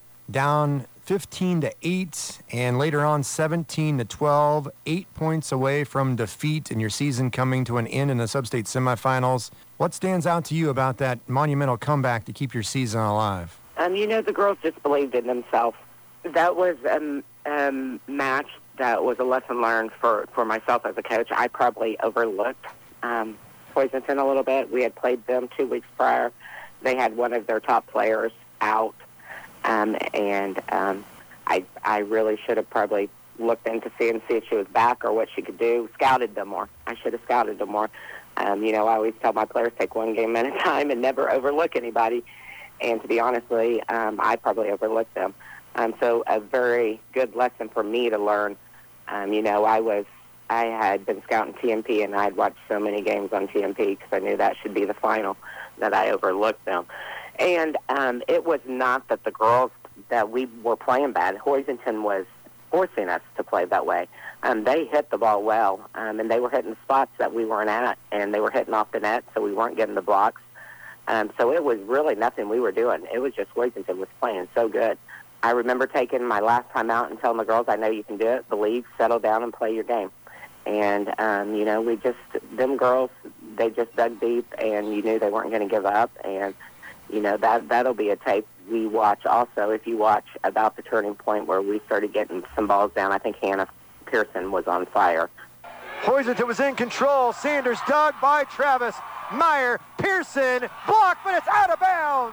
down fifteen to eight, and later on seventeen to twelve, eight points away from defeat, and your season coming to an end in the sub-state semifinals. What stands out to you about that monumental comeback to keep your season alive? Um, you know, the girls just believed in themselves. That was a um, match that was a lesson learned for, for myself as a coach. I probably overlooked um, Hoisington a little bit. We had played them two weeks prior. They had one of their top players out. Um, and um, I I really should have probably looked into seeing see if she was back or what she could do, scouted them more. I should have scouted them more. Um, you know, I always tell my players, take one game at a time and never overlook anybody. And to be honestly, um, I probably overlooked them. Um, so a very good lesson for me to learn. Um, you know, I was I had been scouting T M P, and I had watched so many games on T M P because I knew that should be the final, that I overlooked them. And um, it was not that the girls that we were playing bad. Hoisington was forcing us to play that way. Um, they hit the ball well, um, and they were hitting spots that we weren't at, and they were hitting off the net, so we weren't getting the blocks. Um, so it was really nothing we were doing. It was just Hoisington was playing so good. I remember taking my last time out and telling the girls, I know you can do it. Believe, settle down, and play your game. And, um, you know, we just, them girls, they just dug deep, and you knew they weren't going to give up, and you know, that, that'll be a tape we watch also. If you watch about the turning point where we started getting some balls down, I think Hannah Pearson was on fire. Hoisington was in control. Sanders dug by Travis. Meyer, Pearson, blocked, but it's out of bounds.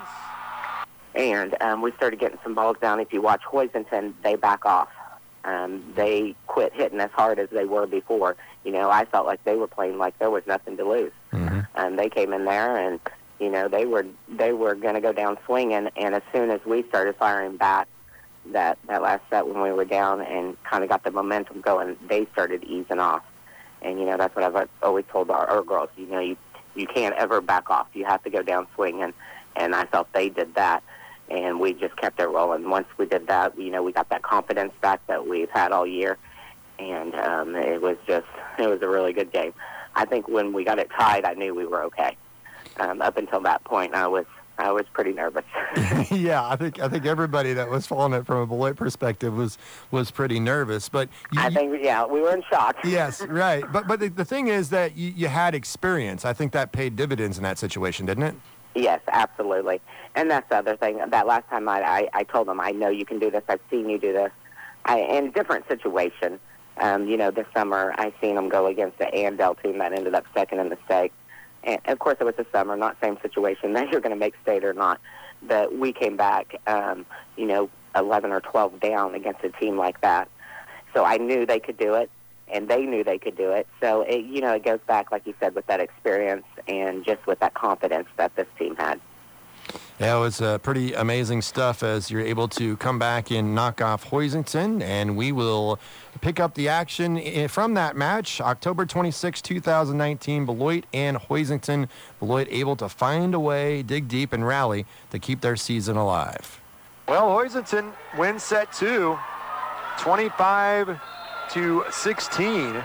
And um, we started getting some balls down. If you watch Hoisington, they back off. Um, they quit hitting as hard as they were before. You know, I felt like they were playing like there was nothing to lose. Mm-hmm. And they came in there, and you know they were they were going to go down swinging. And as soon as we started firing back, that that last set when we were down and kind of got the momentum going, they started easing off. And you know that's what I've always told our, our girls. You know, you you can't ever back off. You have to go down swinging. And I felt they did that. And we just kept it rolling. Once we did that, you know, we got that confidence back that we've had all year. And um, it was just, it was a really good game. I think when we got it tied, I knew we were okay. Um, up until that point, I was I was pretty nervous. Yeah, I think I think everybody that was following it from a Beloit perspective was was pretty nervous. But you, I think, yeah, we were in shock. Yes, right. But but the, the thing is that you, you had experience. I think that paid dividends in that situation, didn't it? Yes, absolutely. And that's the other thing. That last time I, I, I told them, I know you can do this. I've seen you do this. I, in different situation, um, you know, this summer I seen them go against the Andell team that ended up second in the state. And, of course, it was the summer, not same situation that you're going to make state or not. But we came back, um, you know, eleven or twelve down against a team like that. So I knew they could do it, and they knew they could do it. So, it, you know, it goes back, like you said, with that experience and just with that confidence that this team had. Yeah, it was uh, pretty amazing stuff as you're able to come back and knock off Hoisington, and we will pick up the action from that match, October twenty-sixth, twenty nineteen, Beloit and Hoisington. Beloit able to find a way, dig deep, and rally to keep their season alive. Well, Hoisington wins set two, twenty-five to sixteen,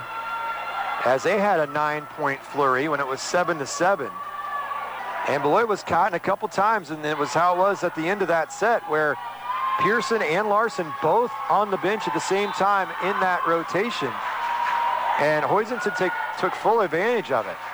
as they had a nine-point flurry when it was seven to seven. And Beloit was caught in a couple times, and it was how it was at the end of that set, where Pearson and Larson both on the bench at the same time in that rotation. And Hoisington take, took full advantage of it.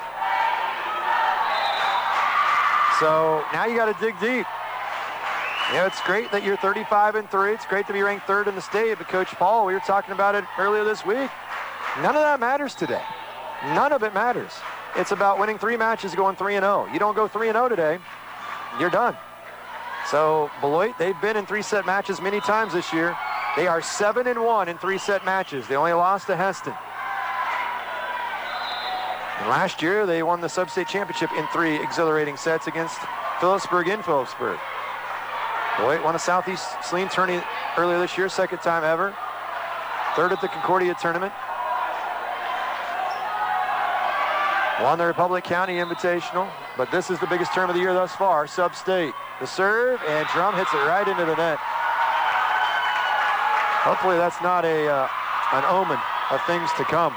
So now you got to dig deep. You know, it's great that you're thirty-five and three. It's great to be ranked third in the state. But Coach Paul, we were talking about it earlier this week. None of that matters today. None of it matters. It's about winning three matches, going three and oh. You don't go three and oh today, you're done. So Beloit, they've been in three-set matches many times this year. They are seven and one in three-set matches. They only lost to Heston. And last year, they won the sub-state championship in three exhilarating sets against Phillipsburg in Phillipsburg. Beloit won a Southeast Saline tourney earlier this year, second time ever. Third at the Concordia tournament. Won the Republic County Invitational, but this is the biggest term of the year thus far, sub-state. The serve, and Drum hits it right into the net. Hopefully that's not a uh, an omen of things to come.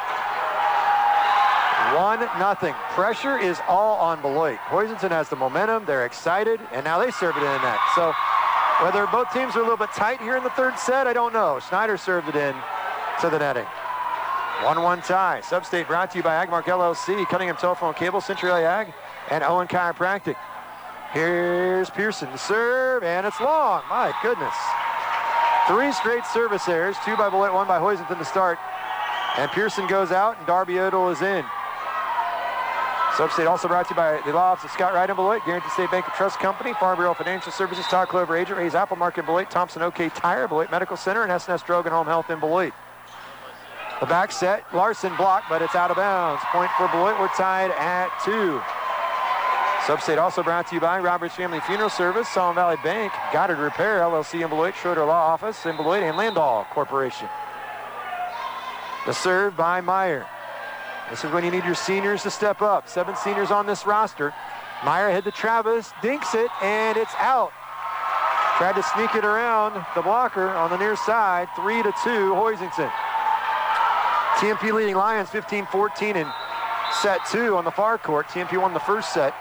One nothing. Pressure is all on Beloit. Hoisington has the momentum. They're excited, and now they serve it in the net. So whether both teams are a little bit tight here in the third set, I don't know. Snyder served it in to the netting. one one tie. Sub-state brought to you by Agmark L L C, Cunningham Telephone Cable, Century Ag, and Owen Chiropractic. Here's Pearson to serve, and it's long. My goodness. Three straight service errors, two by Beloit, one by Hoisington to start. And Pearson goes out, and Darby Odell is in. Sub-state also brought to you by the law office of Scott Wright in Beloit, Guaranteed State Bank and Trust Company, Farm Bureau Financial Services, Todd Clover Agent, Ray's Apple Market Beloit, Thompson OK Tire, Beloit Medical Center, and S and S Drogan Home Health in Beloit. The back set, Larson blocked, but it's out of bounds. Point for Beloit. We're tied at two. Sub-state also brought to you by Roberts Family Funeral Service, Solon Valley Bank, Goddard Repair, L L C in Beloit, Schroeder Law Office in Beloit, and Landau Corporation. The serve by Meyer. This is when you need your seniors to step up. Seven seniors on this roster. Meyer head to Travis, dinks it, and it's out. Tried to sneak it around the blocker on the near side. Three to two, Hoisington. T M P leading Lions fifteen fourteen in set two on the far court. T M P won the first set.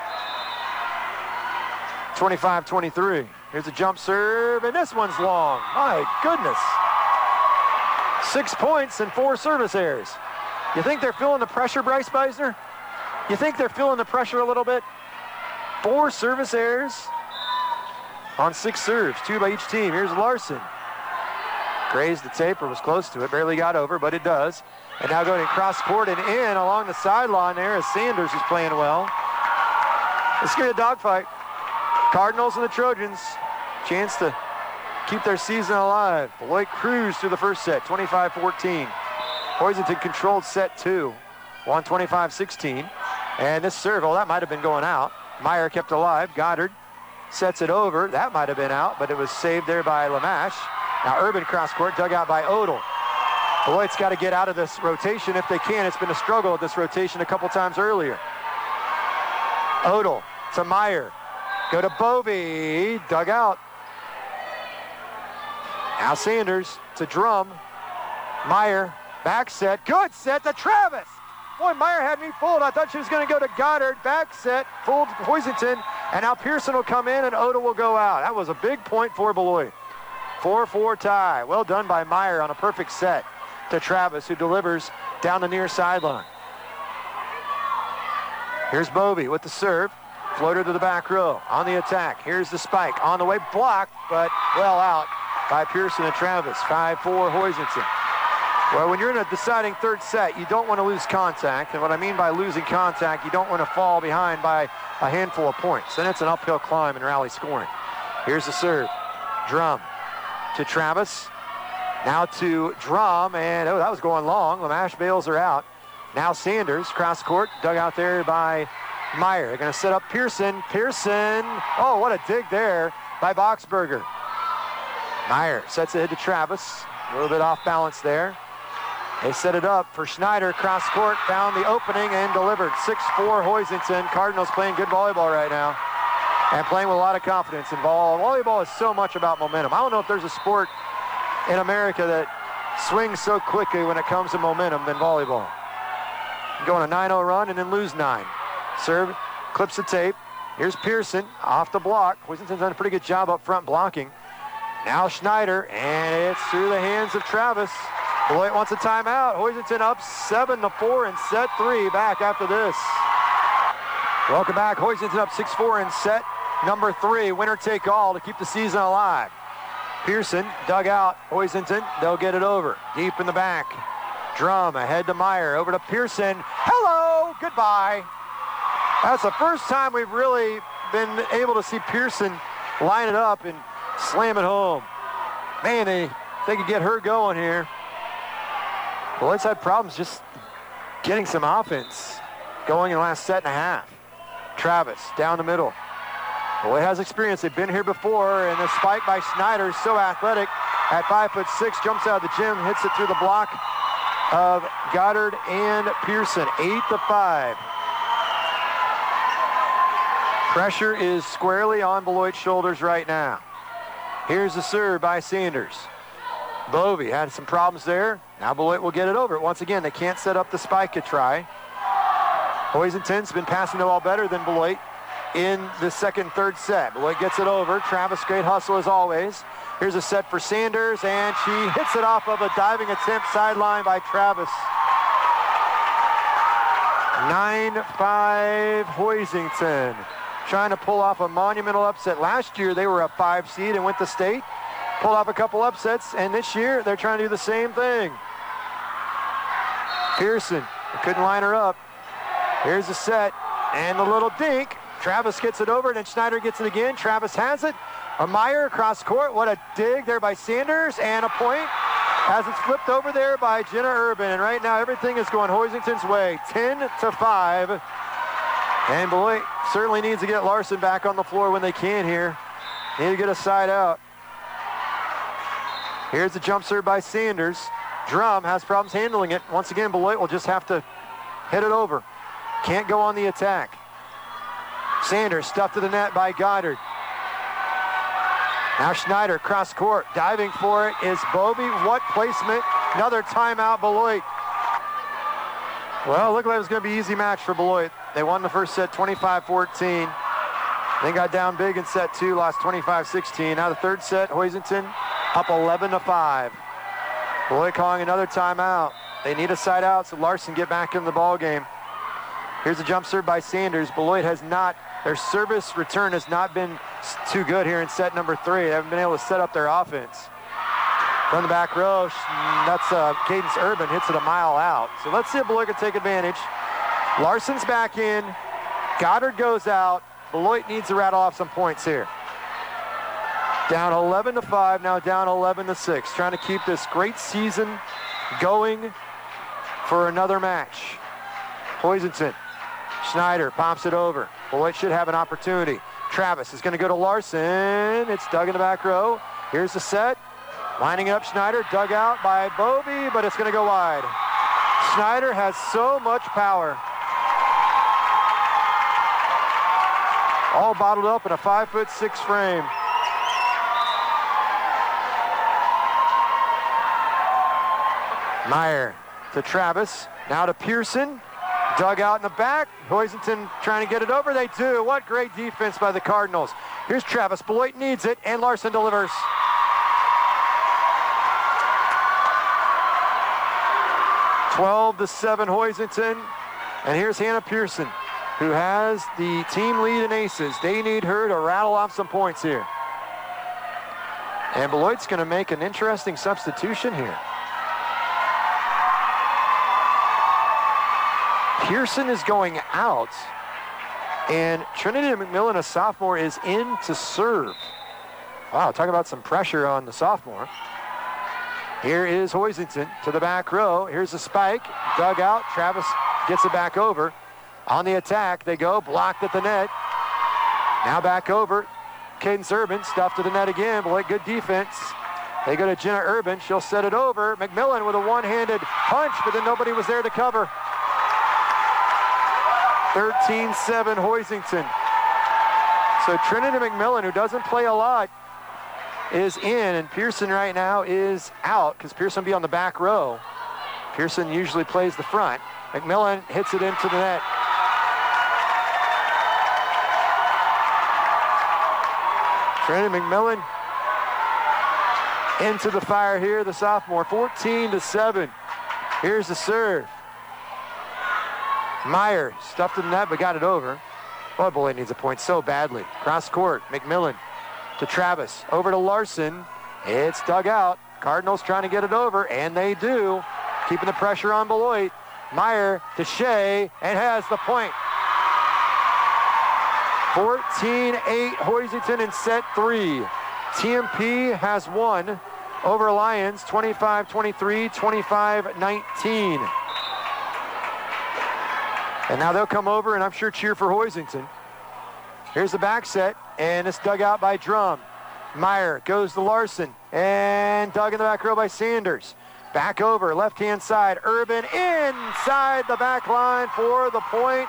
twenty-five twenty-three. Here's a jump serve, and this one's long. My goodness. Six points and four service errors. You think they're feeling the pressure, Bryce Beisner? You think they're feeling the pressure a little bit? Four service errors on six serves, two by each team. Here's Larson. Grazed the tape or was close to it. Barely got over, but it does. And now going across court and in along the sideline there as Sanders is playing well. It's going to be a dogfight. Cardinals and the Trojans, chance to keep their season alive. Beloit cruised through the first set, twenty-five fourteen. Hoisington controlled set two, won twenty-five sixteen. And this serve, well, that might have been going out. Meyer kept alive. Goddard sets it over. That might have been out, but it was saved there by Lamash. Now Urban cross court, dug out by Odell. Beloit's got to get out of this rotation if they can. It's been a struggle with this rotation a couple times earlier. Odell to Meyer. Go to Bovee. Dug out. Now Sanders to Drum. Meyer. Back set. Good set to Travis. Boy, Meyer had me fooled. I thought she was going to go to Goddard. Back set. Fooled Hoisington. And now Pearson will come in and Odell will go out. That was a big point for Beloit. four four tie. Well done by Meyer on a perfect set to Travis, who delivers down the near sideline. Here's Bovee with the serve. Floater to the back row. On the attack. Here's the spike. On the way, blocked, but well out by Pearson and Travis. five four Hoisington. Well, when you're in a deciding third set, you don't want to lose contact. And what I mean by losing contact, you don't want to fall behind by a handful of points. Then it's an uphill climb and rally scoring. Here's the serve. Drum to Travis. Now to Drum, and oh, that was going long. Lamash bails her out. Now Sanders, cross court, dug out there by Meyer. They're going to set up Pearson. Pearson, oh, what a dig there by Boxberger. Meyer sets ahead to Travis. A little bit off balance there. They set it up for Schneider, cross court, found the opening and delivered. six four Hoisington. Cardinals playing good volleyball right now and playing with a lot of confidence in ball. Volleyball is so much about momentum. I don't know if there's a sport in America that swings so quickly when it comes to momentum than volleyball. You go on a nine oh run and then lose nine. Serve, clips the tape. Here's Pearson off the block. Hoisington's done a pretty good job up front blocking. Now Schneider, and it's through the hands of Travis. Beloit wants a timeout. Hoisington up seven to four in set three. Back after this. Welcome back. Hoisington up six four in set number three. Winner take all to keep the season alive. Pearson dug out Hoisington. They'll get it over. Deep in the back. Drum ahead to Meyer. Over to Pearson. Hello. Goodbye. That's the first time we've really been able to see Pearson line it up and slam it home. Man, they, they could get her going here. Beloit's had problems just getting some offense going in the last set and a half. Travis down the middle. Beloit has experience. They've been here before, and the spike by Schneider is so athletic. At five foot six, jumps out of the gym, hits it through the block of Goddard and Pearson. Eight to five. Pressure is squarely on Beloit's shoulders right now. Here's the serve by Sanders. Bovee had some problems there. Now Beloit will get it over. Once again, they can't set up the spike to try. Hoisington's been passing the ball better than Beloit in the second, third set. Beloit gets it over. Travis, great hustle as always. Here's a set for Sanders, and she hits it off of a diving attempt sideline by Travis. nine five Hoisington. Trying to pull off a monumental upset. Last year, they were a five seed and went to state. Pulled off a couple upsets, and this year, they're trying to do the same thing. Pearson, couldn't line her up. Here's the set, and the little dink. Travis gets it over, and then Schneider gets it again. Travis has it. A Meyer across court. What a dig there by Sanders, and a point as it's flipped over there by Jenna Urban. And right now, everything is going Hoisington's way. ten to five. And Beloit certainly needs to get Larson back on the floor when they can here. Need to get a side out. Here's the jump serve by Sanders. Drum has problems handling it. Once again, Beloit will just have to hit it over. Can't go on the attack. Sanders stuffed to the net by Goddard. Now Schneider, cross court. Diving for it is Bovee. What placement? Another timeout, Beloit. Well, looked like it was going to be an easy match for Beloit. They won the first set twenty-five fourteen. They got down big in set two, lost twenty-five sixteen. Now the third set, Hoisington up eleven to five. Beloit calling another timeout. They need a side out so Larson get back in the ball game. Here's a jump serve by Sanders. Beloit has not, their service return has not been too good here in set number three. They haven't been able to set up their offense. From the back row, that's uh, Cadence Urban, hits it a mile out. So let's see if Beloit can take advantage. Larson's back in. Goddard goes out. Beloit needs to rattle off some points here. Down eleven to five, now down eleven to six. Trying to keep this great season going for another match. Hoisington. Schneider pops it over. Beloit should have an opportunity. Travis is going to go to Larson. It's dug in the back row. Here's the set. Lining up Schneider, dug out by Bovee, but it's going to go wide. Schneider has so much power. All bottled up in a five foot six frame. Meyer to Travis, now to Pearson. Dug out in the back. Hoisington trying to get it over. They do. What great defense by the Cardinals. Here's Travis. Beloit needs it, and Larson delivers. twelve to seven Hoisington. And here's Hannah Pearson, who has the team lead in aces. They need her to rattle off some points here. And Beloit's going to make an interesting substitution here. Pearson is going out, and Trinity McMillan, a sophomore, is in to serve. Wow, talk about some pressure on the sophomore. Here is Hoisington to the back row. Here's a spike, dug out. Travis gets it back over. On the attack, they go, blocked at the net. Now back over. Cadence Urban, stuffed to the net again. Beloit, good defense. They go to Jenna Urban. She'll set it over. McMillan with a one-handed punch, but then nobody was there to cover. thirteen seven Hoisington. So Trinity McMillan, who doesn't play a lot, is in, and Pearson right now is out because Pearson will be on the back row. Pearson usually plays the front. McMillan hits it into the net. Trinity McMillan into the fire here, the sophomore, fourteen to seven. Here's the serve. Meyer stuffed in the net but got it over. Boy, Beloit needs a point so badly. Cross court, McMillan to Travis, over to Larson. It's dug out. Cardinals trying to get it over, and they do. Keeping the pressure on Beloit. Meyer to Shea, and has the point. fourteen eight Hoisington in set three. T M P has won over Lions, twenty-five twenty-three, twenty-five nineteen. And now they'll come over and I'm sure cheer for Hoisington. Here's the back set, and it's dug out by Drum. Meyer goes to Larson, and dug in the back row by Sanders. Back over, left-hand side, Urban inside the back line for the point.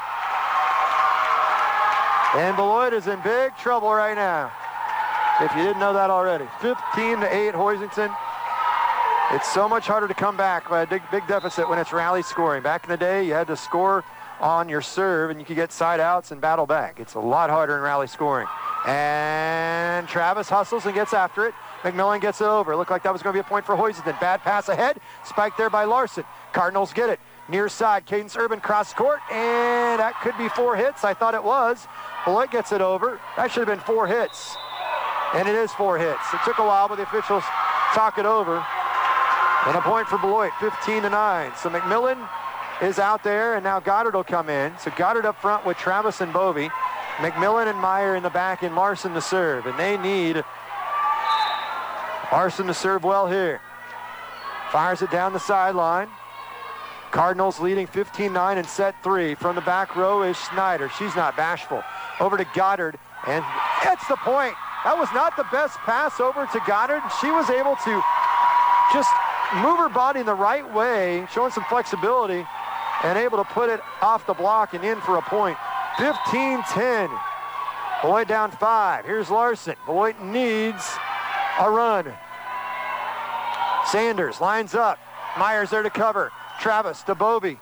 And Beloit is in big trouble right now, if you didn't know that already. fifteen to eight Hoisington. It's so much harder to come back by a big, big deficit when it's rally scoring. Back in the day, you had to score on your serve, and you could get side outs and battle back. It's a lot harder in rally scoring. And Travis hustles and gets after it. McMillan gets it over. Looked like that was going to be a point for Hoisington. Bad pass ahead. Spiked there by Larson. Cardinals get it. Near side, Cadence Urban cross court, and that could be four hits. I thought it was. Beloit gets it over. That should have been four hits. And it is four hits. It took a while, but the officials talk it over. And a point for Beloit, fifteen to nine. So McMillan is out there, and now Goddard will come in. So Goddard up front with Travis and Bovee. McMillan and Meyer in the back, and Larson to serve. And they need Larson to serve well here. Fires it down the sideline. Cardinals leading fifteen nine in set three. From the back row is Schneider. She's not bashful. Over to Goddard, and it's the point. That was not the best pass over to Goddard. She was able to just move her body in the right way, showing some flexibility, and able to put it off the block and in for a point. fifteen ten. Beloit down five. Here's Larson. Beloit needs a run. Sanders lines up. Meyer's there to cover. Travis to Bovee.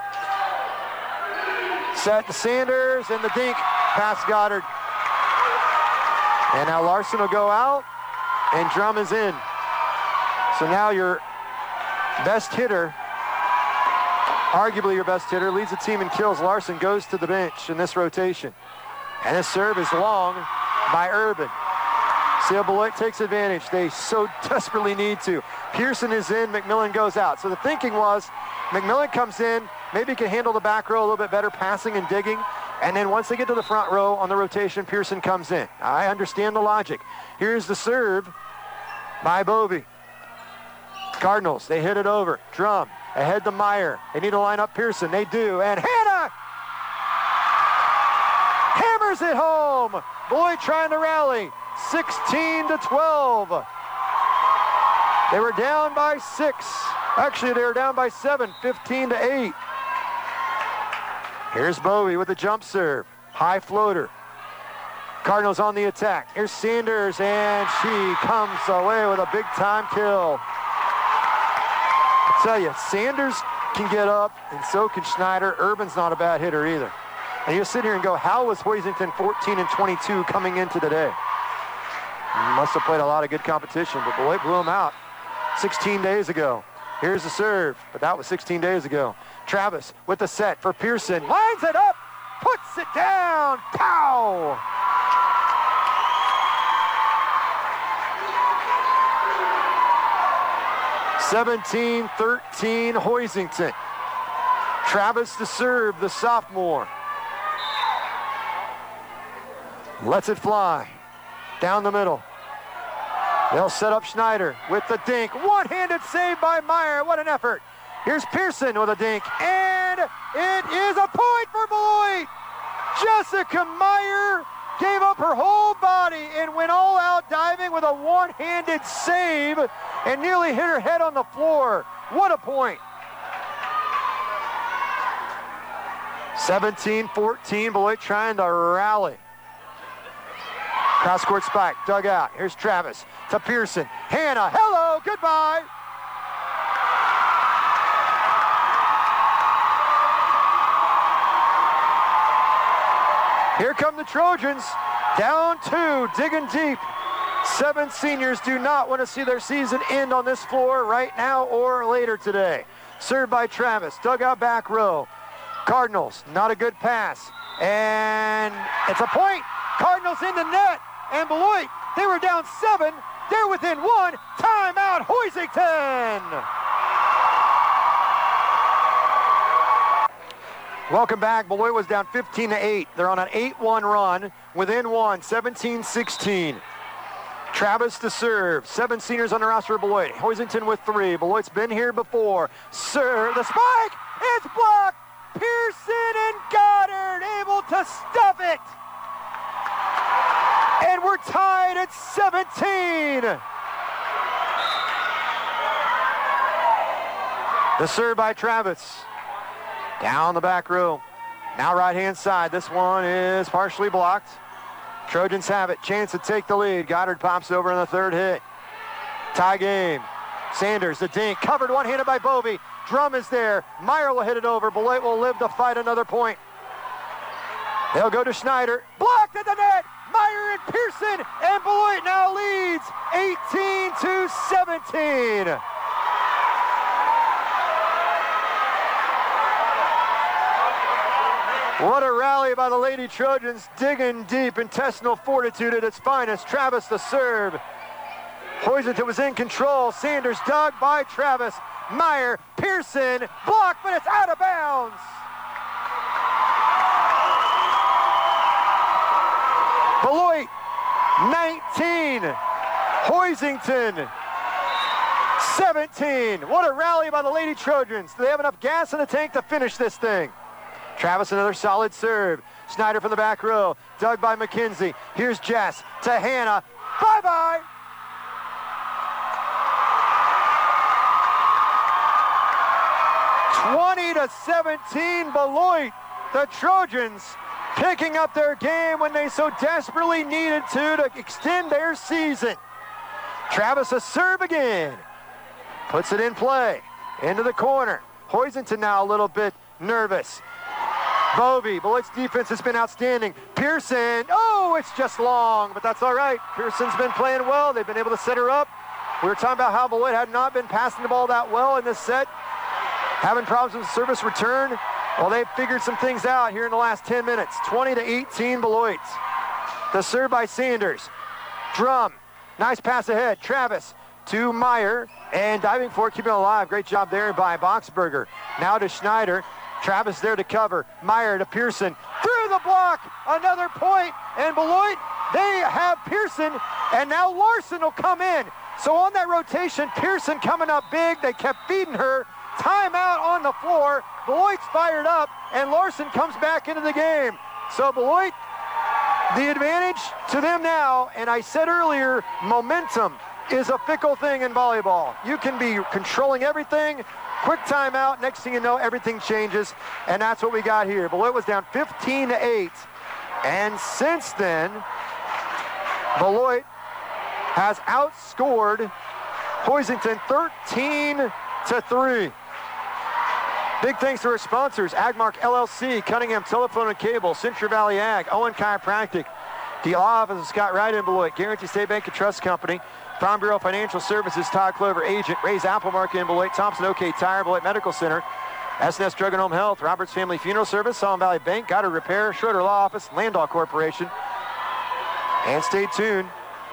Set to Sanders, and the dink past Goddard. And now Larson will go out, and Drum is in. So now your best hitter, arguably your best hitter, leads the team in kills. Larson goes to the bench in this rotation. And this serve is long by Urban. See how Beloit takes advantage. They so desperately need to. Pearson is in, McMillan goes out. So the thinking was McMillan comes in, maybe can handle the back row a little bit better, passing and digging. And then once they get to the front row on the rotation, Pearson comes in. I understand the logic. Here's the serve by Bovee. Cardinals, they hit it over. Drum, ahead to Meyer. They need to line up Pearson. They do. And Hannah hammers it home. Beloit trying to rally. sixteen to twelve. They were down by six. Actually, they were down by seven, fifteen to eight. Here's Bovee with the jump serve. High floater. Cardinals on the attack. Here's Sanders, and she comes away with a big-time kill. I tell you, Sanders can get up, and so can Schneider. Urban's not a bad hitter either. And you sit here and go, how was Hoisington fourteen and twenty-two coming into today? Must have played a lot of good competition, but Beloit blew him out sixteen days ago. Here's the serve, but that was sixteen days ago. Travis with the set for Pearson. Lines it up, puts it down, pow! seventeen thirteen Hoisington. Travis to serve, the sophomore. Lets it fly. Down the middle. They'll set up Schneider with the dink. One-handed save by Meyer. What an effort. Here's Pearson with a dink. And it is a point for Beloit. Jessica Meyer gave up her whole body and went all out diving with a one-handed save and nearly hit her head on the floor. What a point. seventeen fourteen, Beloit trying to rally. Cross-court spike, dug out. Here's Travis to Pearson. Hannah, hello, goodbye. Here come the Trojans, down two, digging deep. Seven seniors do not want to see their season end on this floor right now or later today. Served by Travis, dug out back row. Cardinals, not a good pass. And it's a point. Cardinals in the net. And Beloit, they were down seven. They're within one. Timeout, Hoisington. Welcome back. Beloit was down fifteen to eight. They're on an eight one run. Within one, seventeen sixteen. Travis to serve. Seven seniors on the roster of Beloit. Hoisington with three. Beloit's been here before. Serve. The spike. It's blocked. Pearson and Goddard able to stuff it. And we're tied at seventeen. The serve by Travis. Down the back row. Now right-hand side. This one is partially blocked. Trojans have it. Chance to take the lead. Goddard pops over in the third hit. Tie game. Sanders, the dink. Covered one-handed by Bovee. Drum is there. Meyer will hit it over. Beloit will live to fight another point. They'll go to Schneider. Blocked at the net. Meyer and Pearson. And Beloit now leads eighteen to seventeen. What a rally by the Lady Trojans, digging deep, intestinal fortitude at its finest. Travis the serve. Hoisington was in control. Sanders dug by Travis. Meyer, Pearson, blocked, but it's out of bounds. Beloit, nineteen. Hoisington, seventeen. What a rally by the Lady Trojans. Do they have enough gas in the tank to finish this thing? Travis, another solid serve. Schneider from the back row. Dug by McKenzie. Here's Jess to Hannah. Bye-bye. twenty to seventeen, Beloit. The Trojans picking up their game when they so desperately needed to to extend their season. Travis a serve again. Puts it in play. Into the corner. Hoisington now a little bit nervous. Bovee, Beloit's defense has been outstanding. Pearson, oh, it's just long, but that's all right. Pearson's been playing well. They've been able to set her up. We were talking about how Beloit had not been passing the ball that well in this set. Having problems with service return. Well, they've figured some things out here in the last ten minutes. twenty to eighteen Beloit. The serve by Sanders. Drum Nice pass ahead. Travis to Meyer, and diving for it, keeping it alive. Great job there by Boxberger. Now to Schneider. Travis there to cover. Meyer to Pearson. Through the block. Another point. And Beloit, they have Pearson, and now Larson will come in. So on that rotation, Pearson coming up big. They kept feeding her. Timeout on the floor. Beloit's fired up, and Larson comes back into the game. So Beloit, the advantage to them now, and I said earlier, momentum is a fickle thing in volleyball. You can be controlling everything. Quick timeout, next thing you know, everything changes, and that's what we got here. Beloit was down fifteen to eight, and since then, Beloit has outscored Hoisington thirteen to three. Big thanks to our sponsors, Agmark L L C, Cunningham Telephone and Cable, Central Valley Ag, Owen Chiropractic, the law office of Scott Wright in Beloit, Guarantee State Bank and Trust Company, Farm Bureau Financial Services, Todd Clover, Agent, Ray's Apple Market in Beloit, Thompson OK Tire, Beloit Medical Center, S and S Drug and Home Health, Roberts Family Funeral Service, Solomon Valley Bank, Goddard Repair, Schroeder Law Office, Landau Corporation. And stay tuned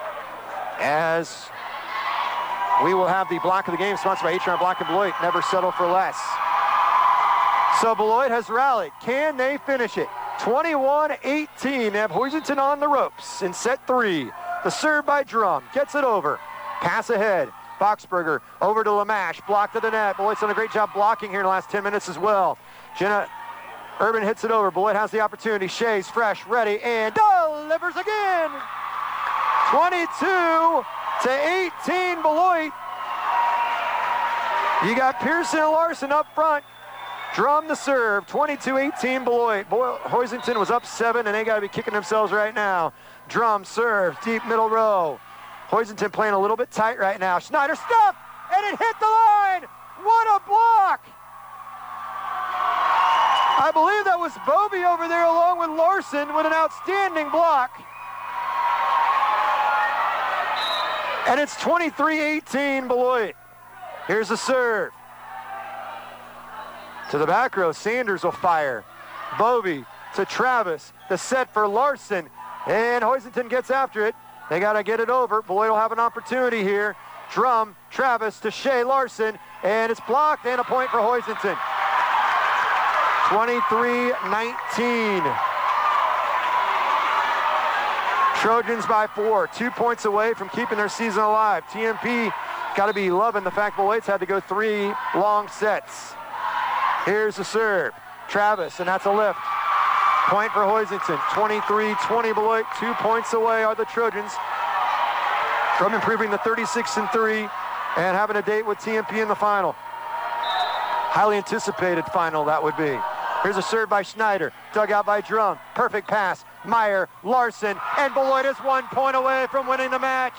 as we will have the block of the game sponsored by H R Block and Beloit. Never settle for less. So Beloit has rallied. Can they finish it? twenty-one eighteen. They have Hoisington on the ropes in set three. The serve by Drum. Gets it over. Pass ahead. Boxberger over to Lamash. Blocked to the net. Beloit's done a great job blocking here in the last ten minutes as well. Jenna Urban hits it over. Beloit has the opportunity. Shea's fresh, ready, and delivers again. twenty-two to eighteen Beloit. You got Pearson and Larson up front. Drum the serve. twenty-two eighteen Beloit. Boy, Hoisington was up seven, and they got to be kicking themselves right now. Drum serves, deep middle row. Hoisington playing a little bit tight right now. Schneider stuffed, and it hit the line. What a block. I believe that was Bovey over there along with Larson with an outstanding block. And it's twenty-three eighteen Beloit. Here's the serve. To the back row, Sanders will fire. Bovey to Travis. The set for Larson. And Hoisington gets after it. They got to get it over. Beloit will have an opportunity here. Drum, Travis to Shea Larson. And it's blocked and a point for Hoisington. twenty-three nineteen. Trojans by four. Two points away from keeping their season alive. T M P got to be loving the fact Beloit's had to go three long sets. Here's the serve. Travis, and that's a lift. Point for Hoisington. twenty-three twenty Beloit. Two points away are the Trojans from improving to thirty-six and three and having a date with T M P in the final. Highly anticipated final that would be. Here's a serve by Schneider. Dug out by Drum. Perfect pass. Meyer, Larson, and Beloit is one point away from winning the match.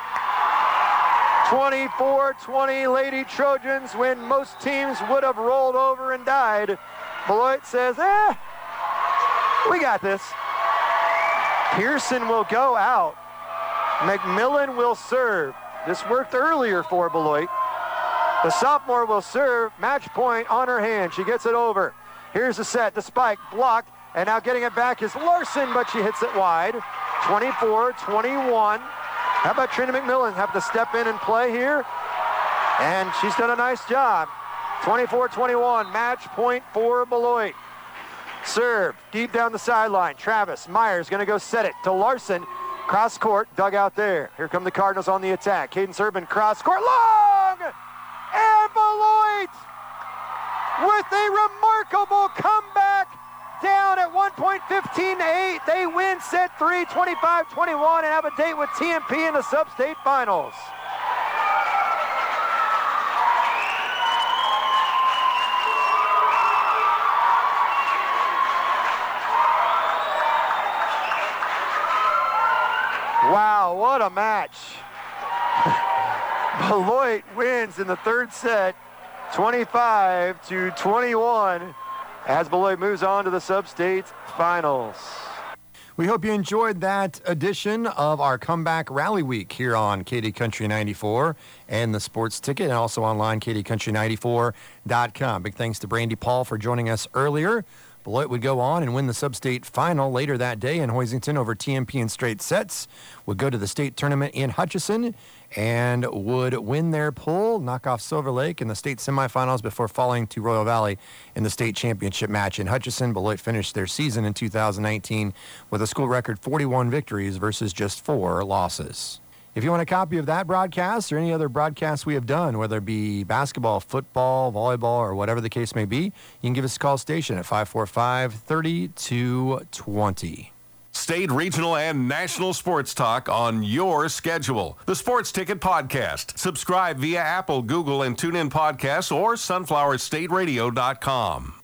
twenty-four twenty Lady Trojans when most teams would have rolled over and died. Beloit says, eh, we got this. Pearson will go out. McMillan will serve. This worked earlier for Beloit. The sophomore will serve. Match point on her hand. She gets it over. Here's the set. The spike blocked. And now getting it back is Larson, but she hits it wide. twenty-four twenty-one. How about Trina McMillan have to step in and play here? And she's done a nice job. twenty-four twenty-one, match point for Beloit. Serve, deep down the sideline. Travis Myers going to go set it to Larson. Cross court, dug out there. Here come the Cardinals on the attack. Cadence Urban, cross court, long! And Beloit with a remarkable comeback. Down at one point, fifteen to eight. They win set three, twenty-five twenty-one, and have a date with T M P in the sub-state finals. Wow, what a match. Beloit wins in the third set, twenty-five to twenty-one. As Beloit moves on to the sub-state finals. We hope you enjoyed that edition of our Comeback Rally Week here on K D Country ninety-four and the Sports Ticket, and also online, K D Country ninety-four dot com. Big thanks to Brandy Paul for joining us earlier Beloit would go on and win the sub-state final later that day in Hoisington over T M P in straight sets, would go to the state tournament in Hutchinson, and would win their pool, knock off Silver Lake in the state semifinals before falling to Royal Valley in the state championship match in Hutchinson. Beloit finished their season in two thousand nineteen with a school record forty-one victories versus just four losses. If you want a copy of that broadcast or any other broadcasts we have done, whether it be basketball, football, volleyball, or whatever the case may be, you can give us a call station at five four five, three two two zero. State, regional, and national sports talk on your schedule. The Sports Ticket Podcast. Subscribe via Apple, Google, and TuneIn Podcasts or sunflower state radio dot com.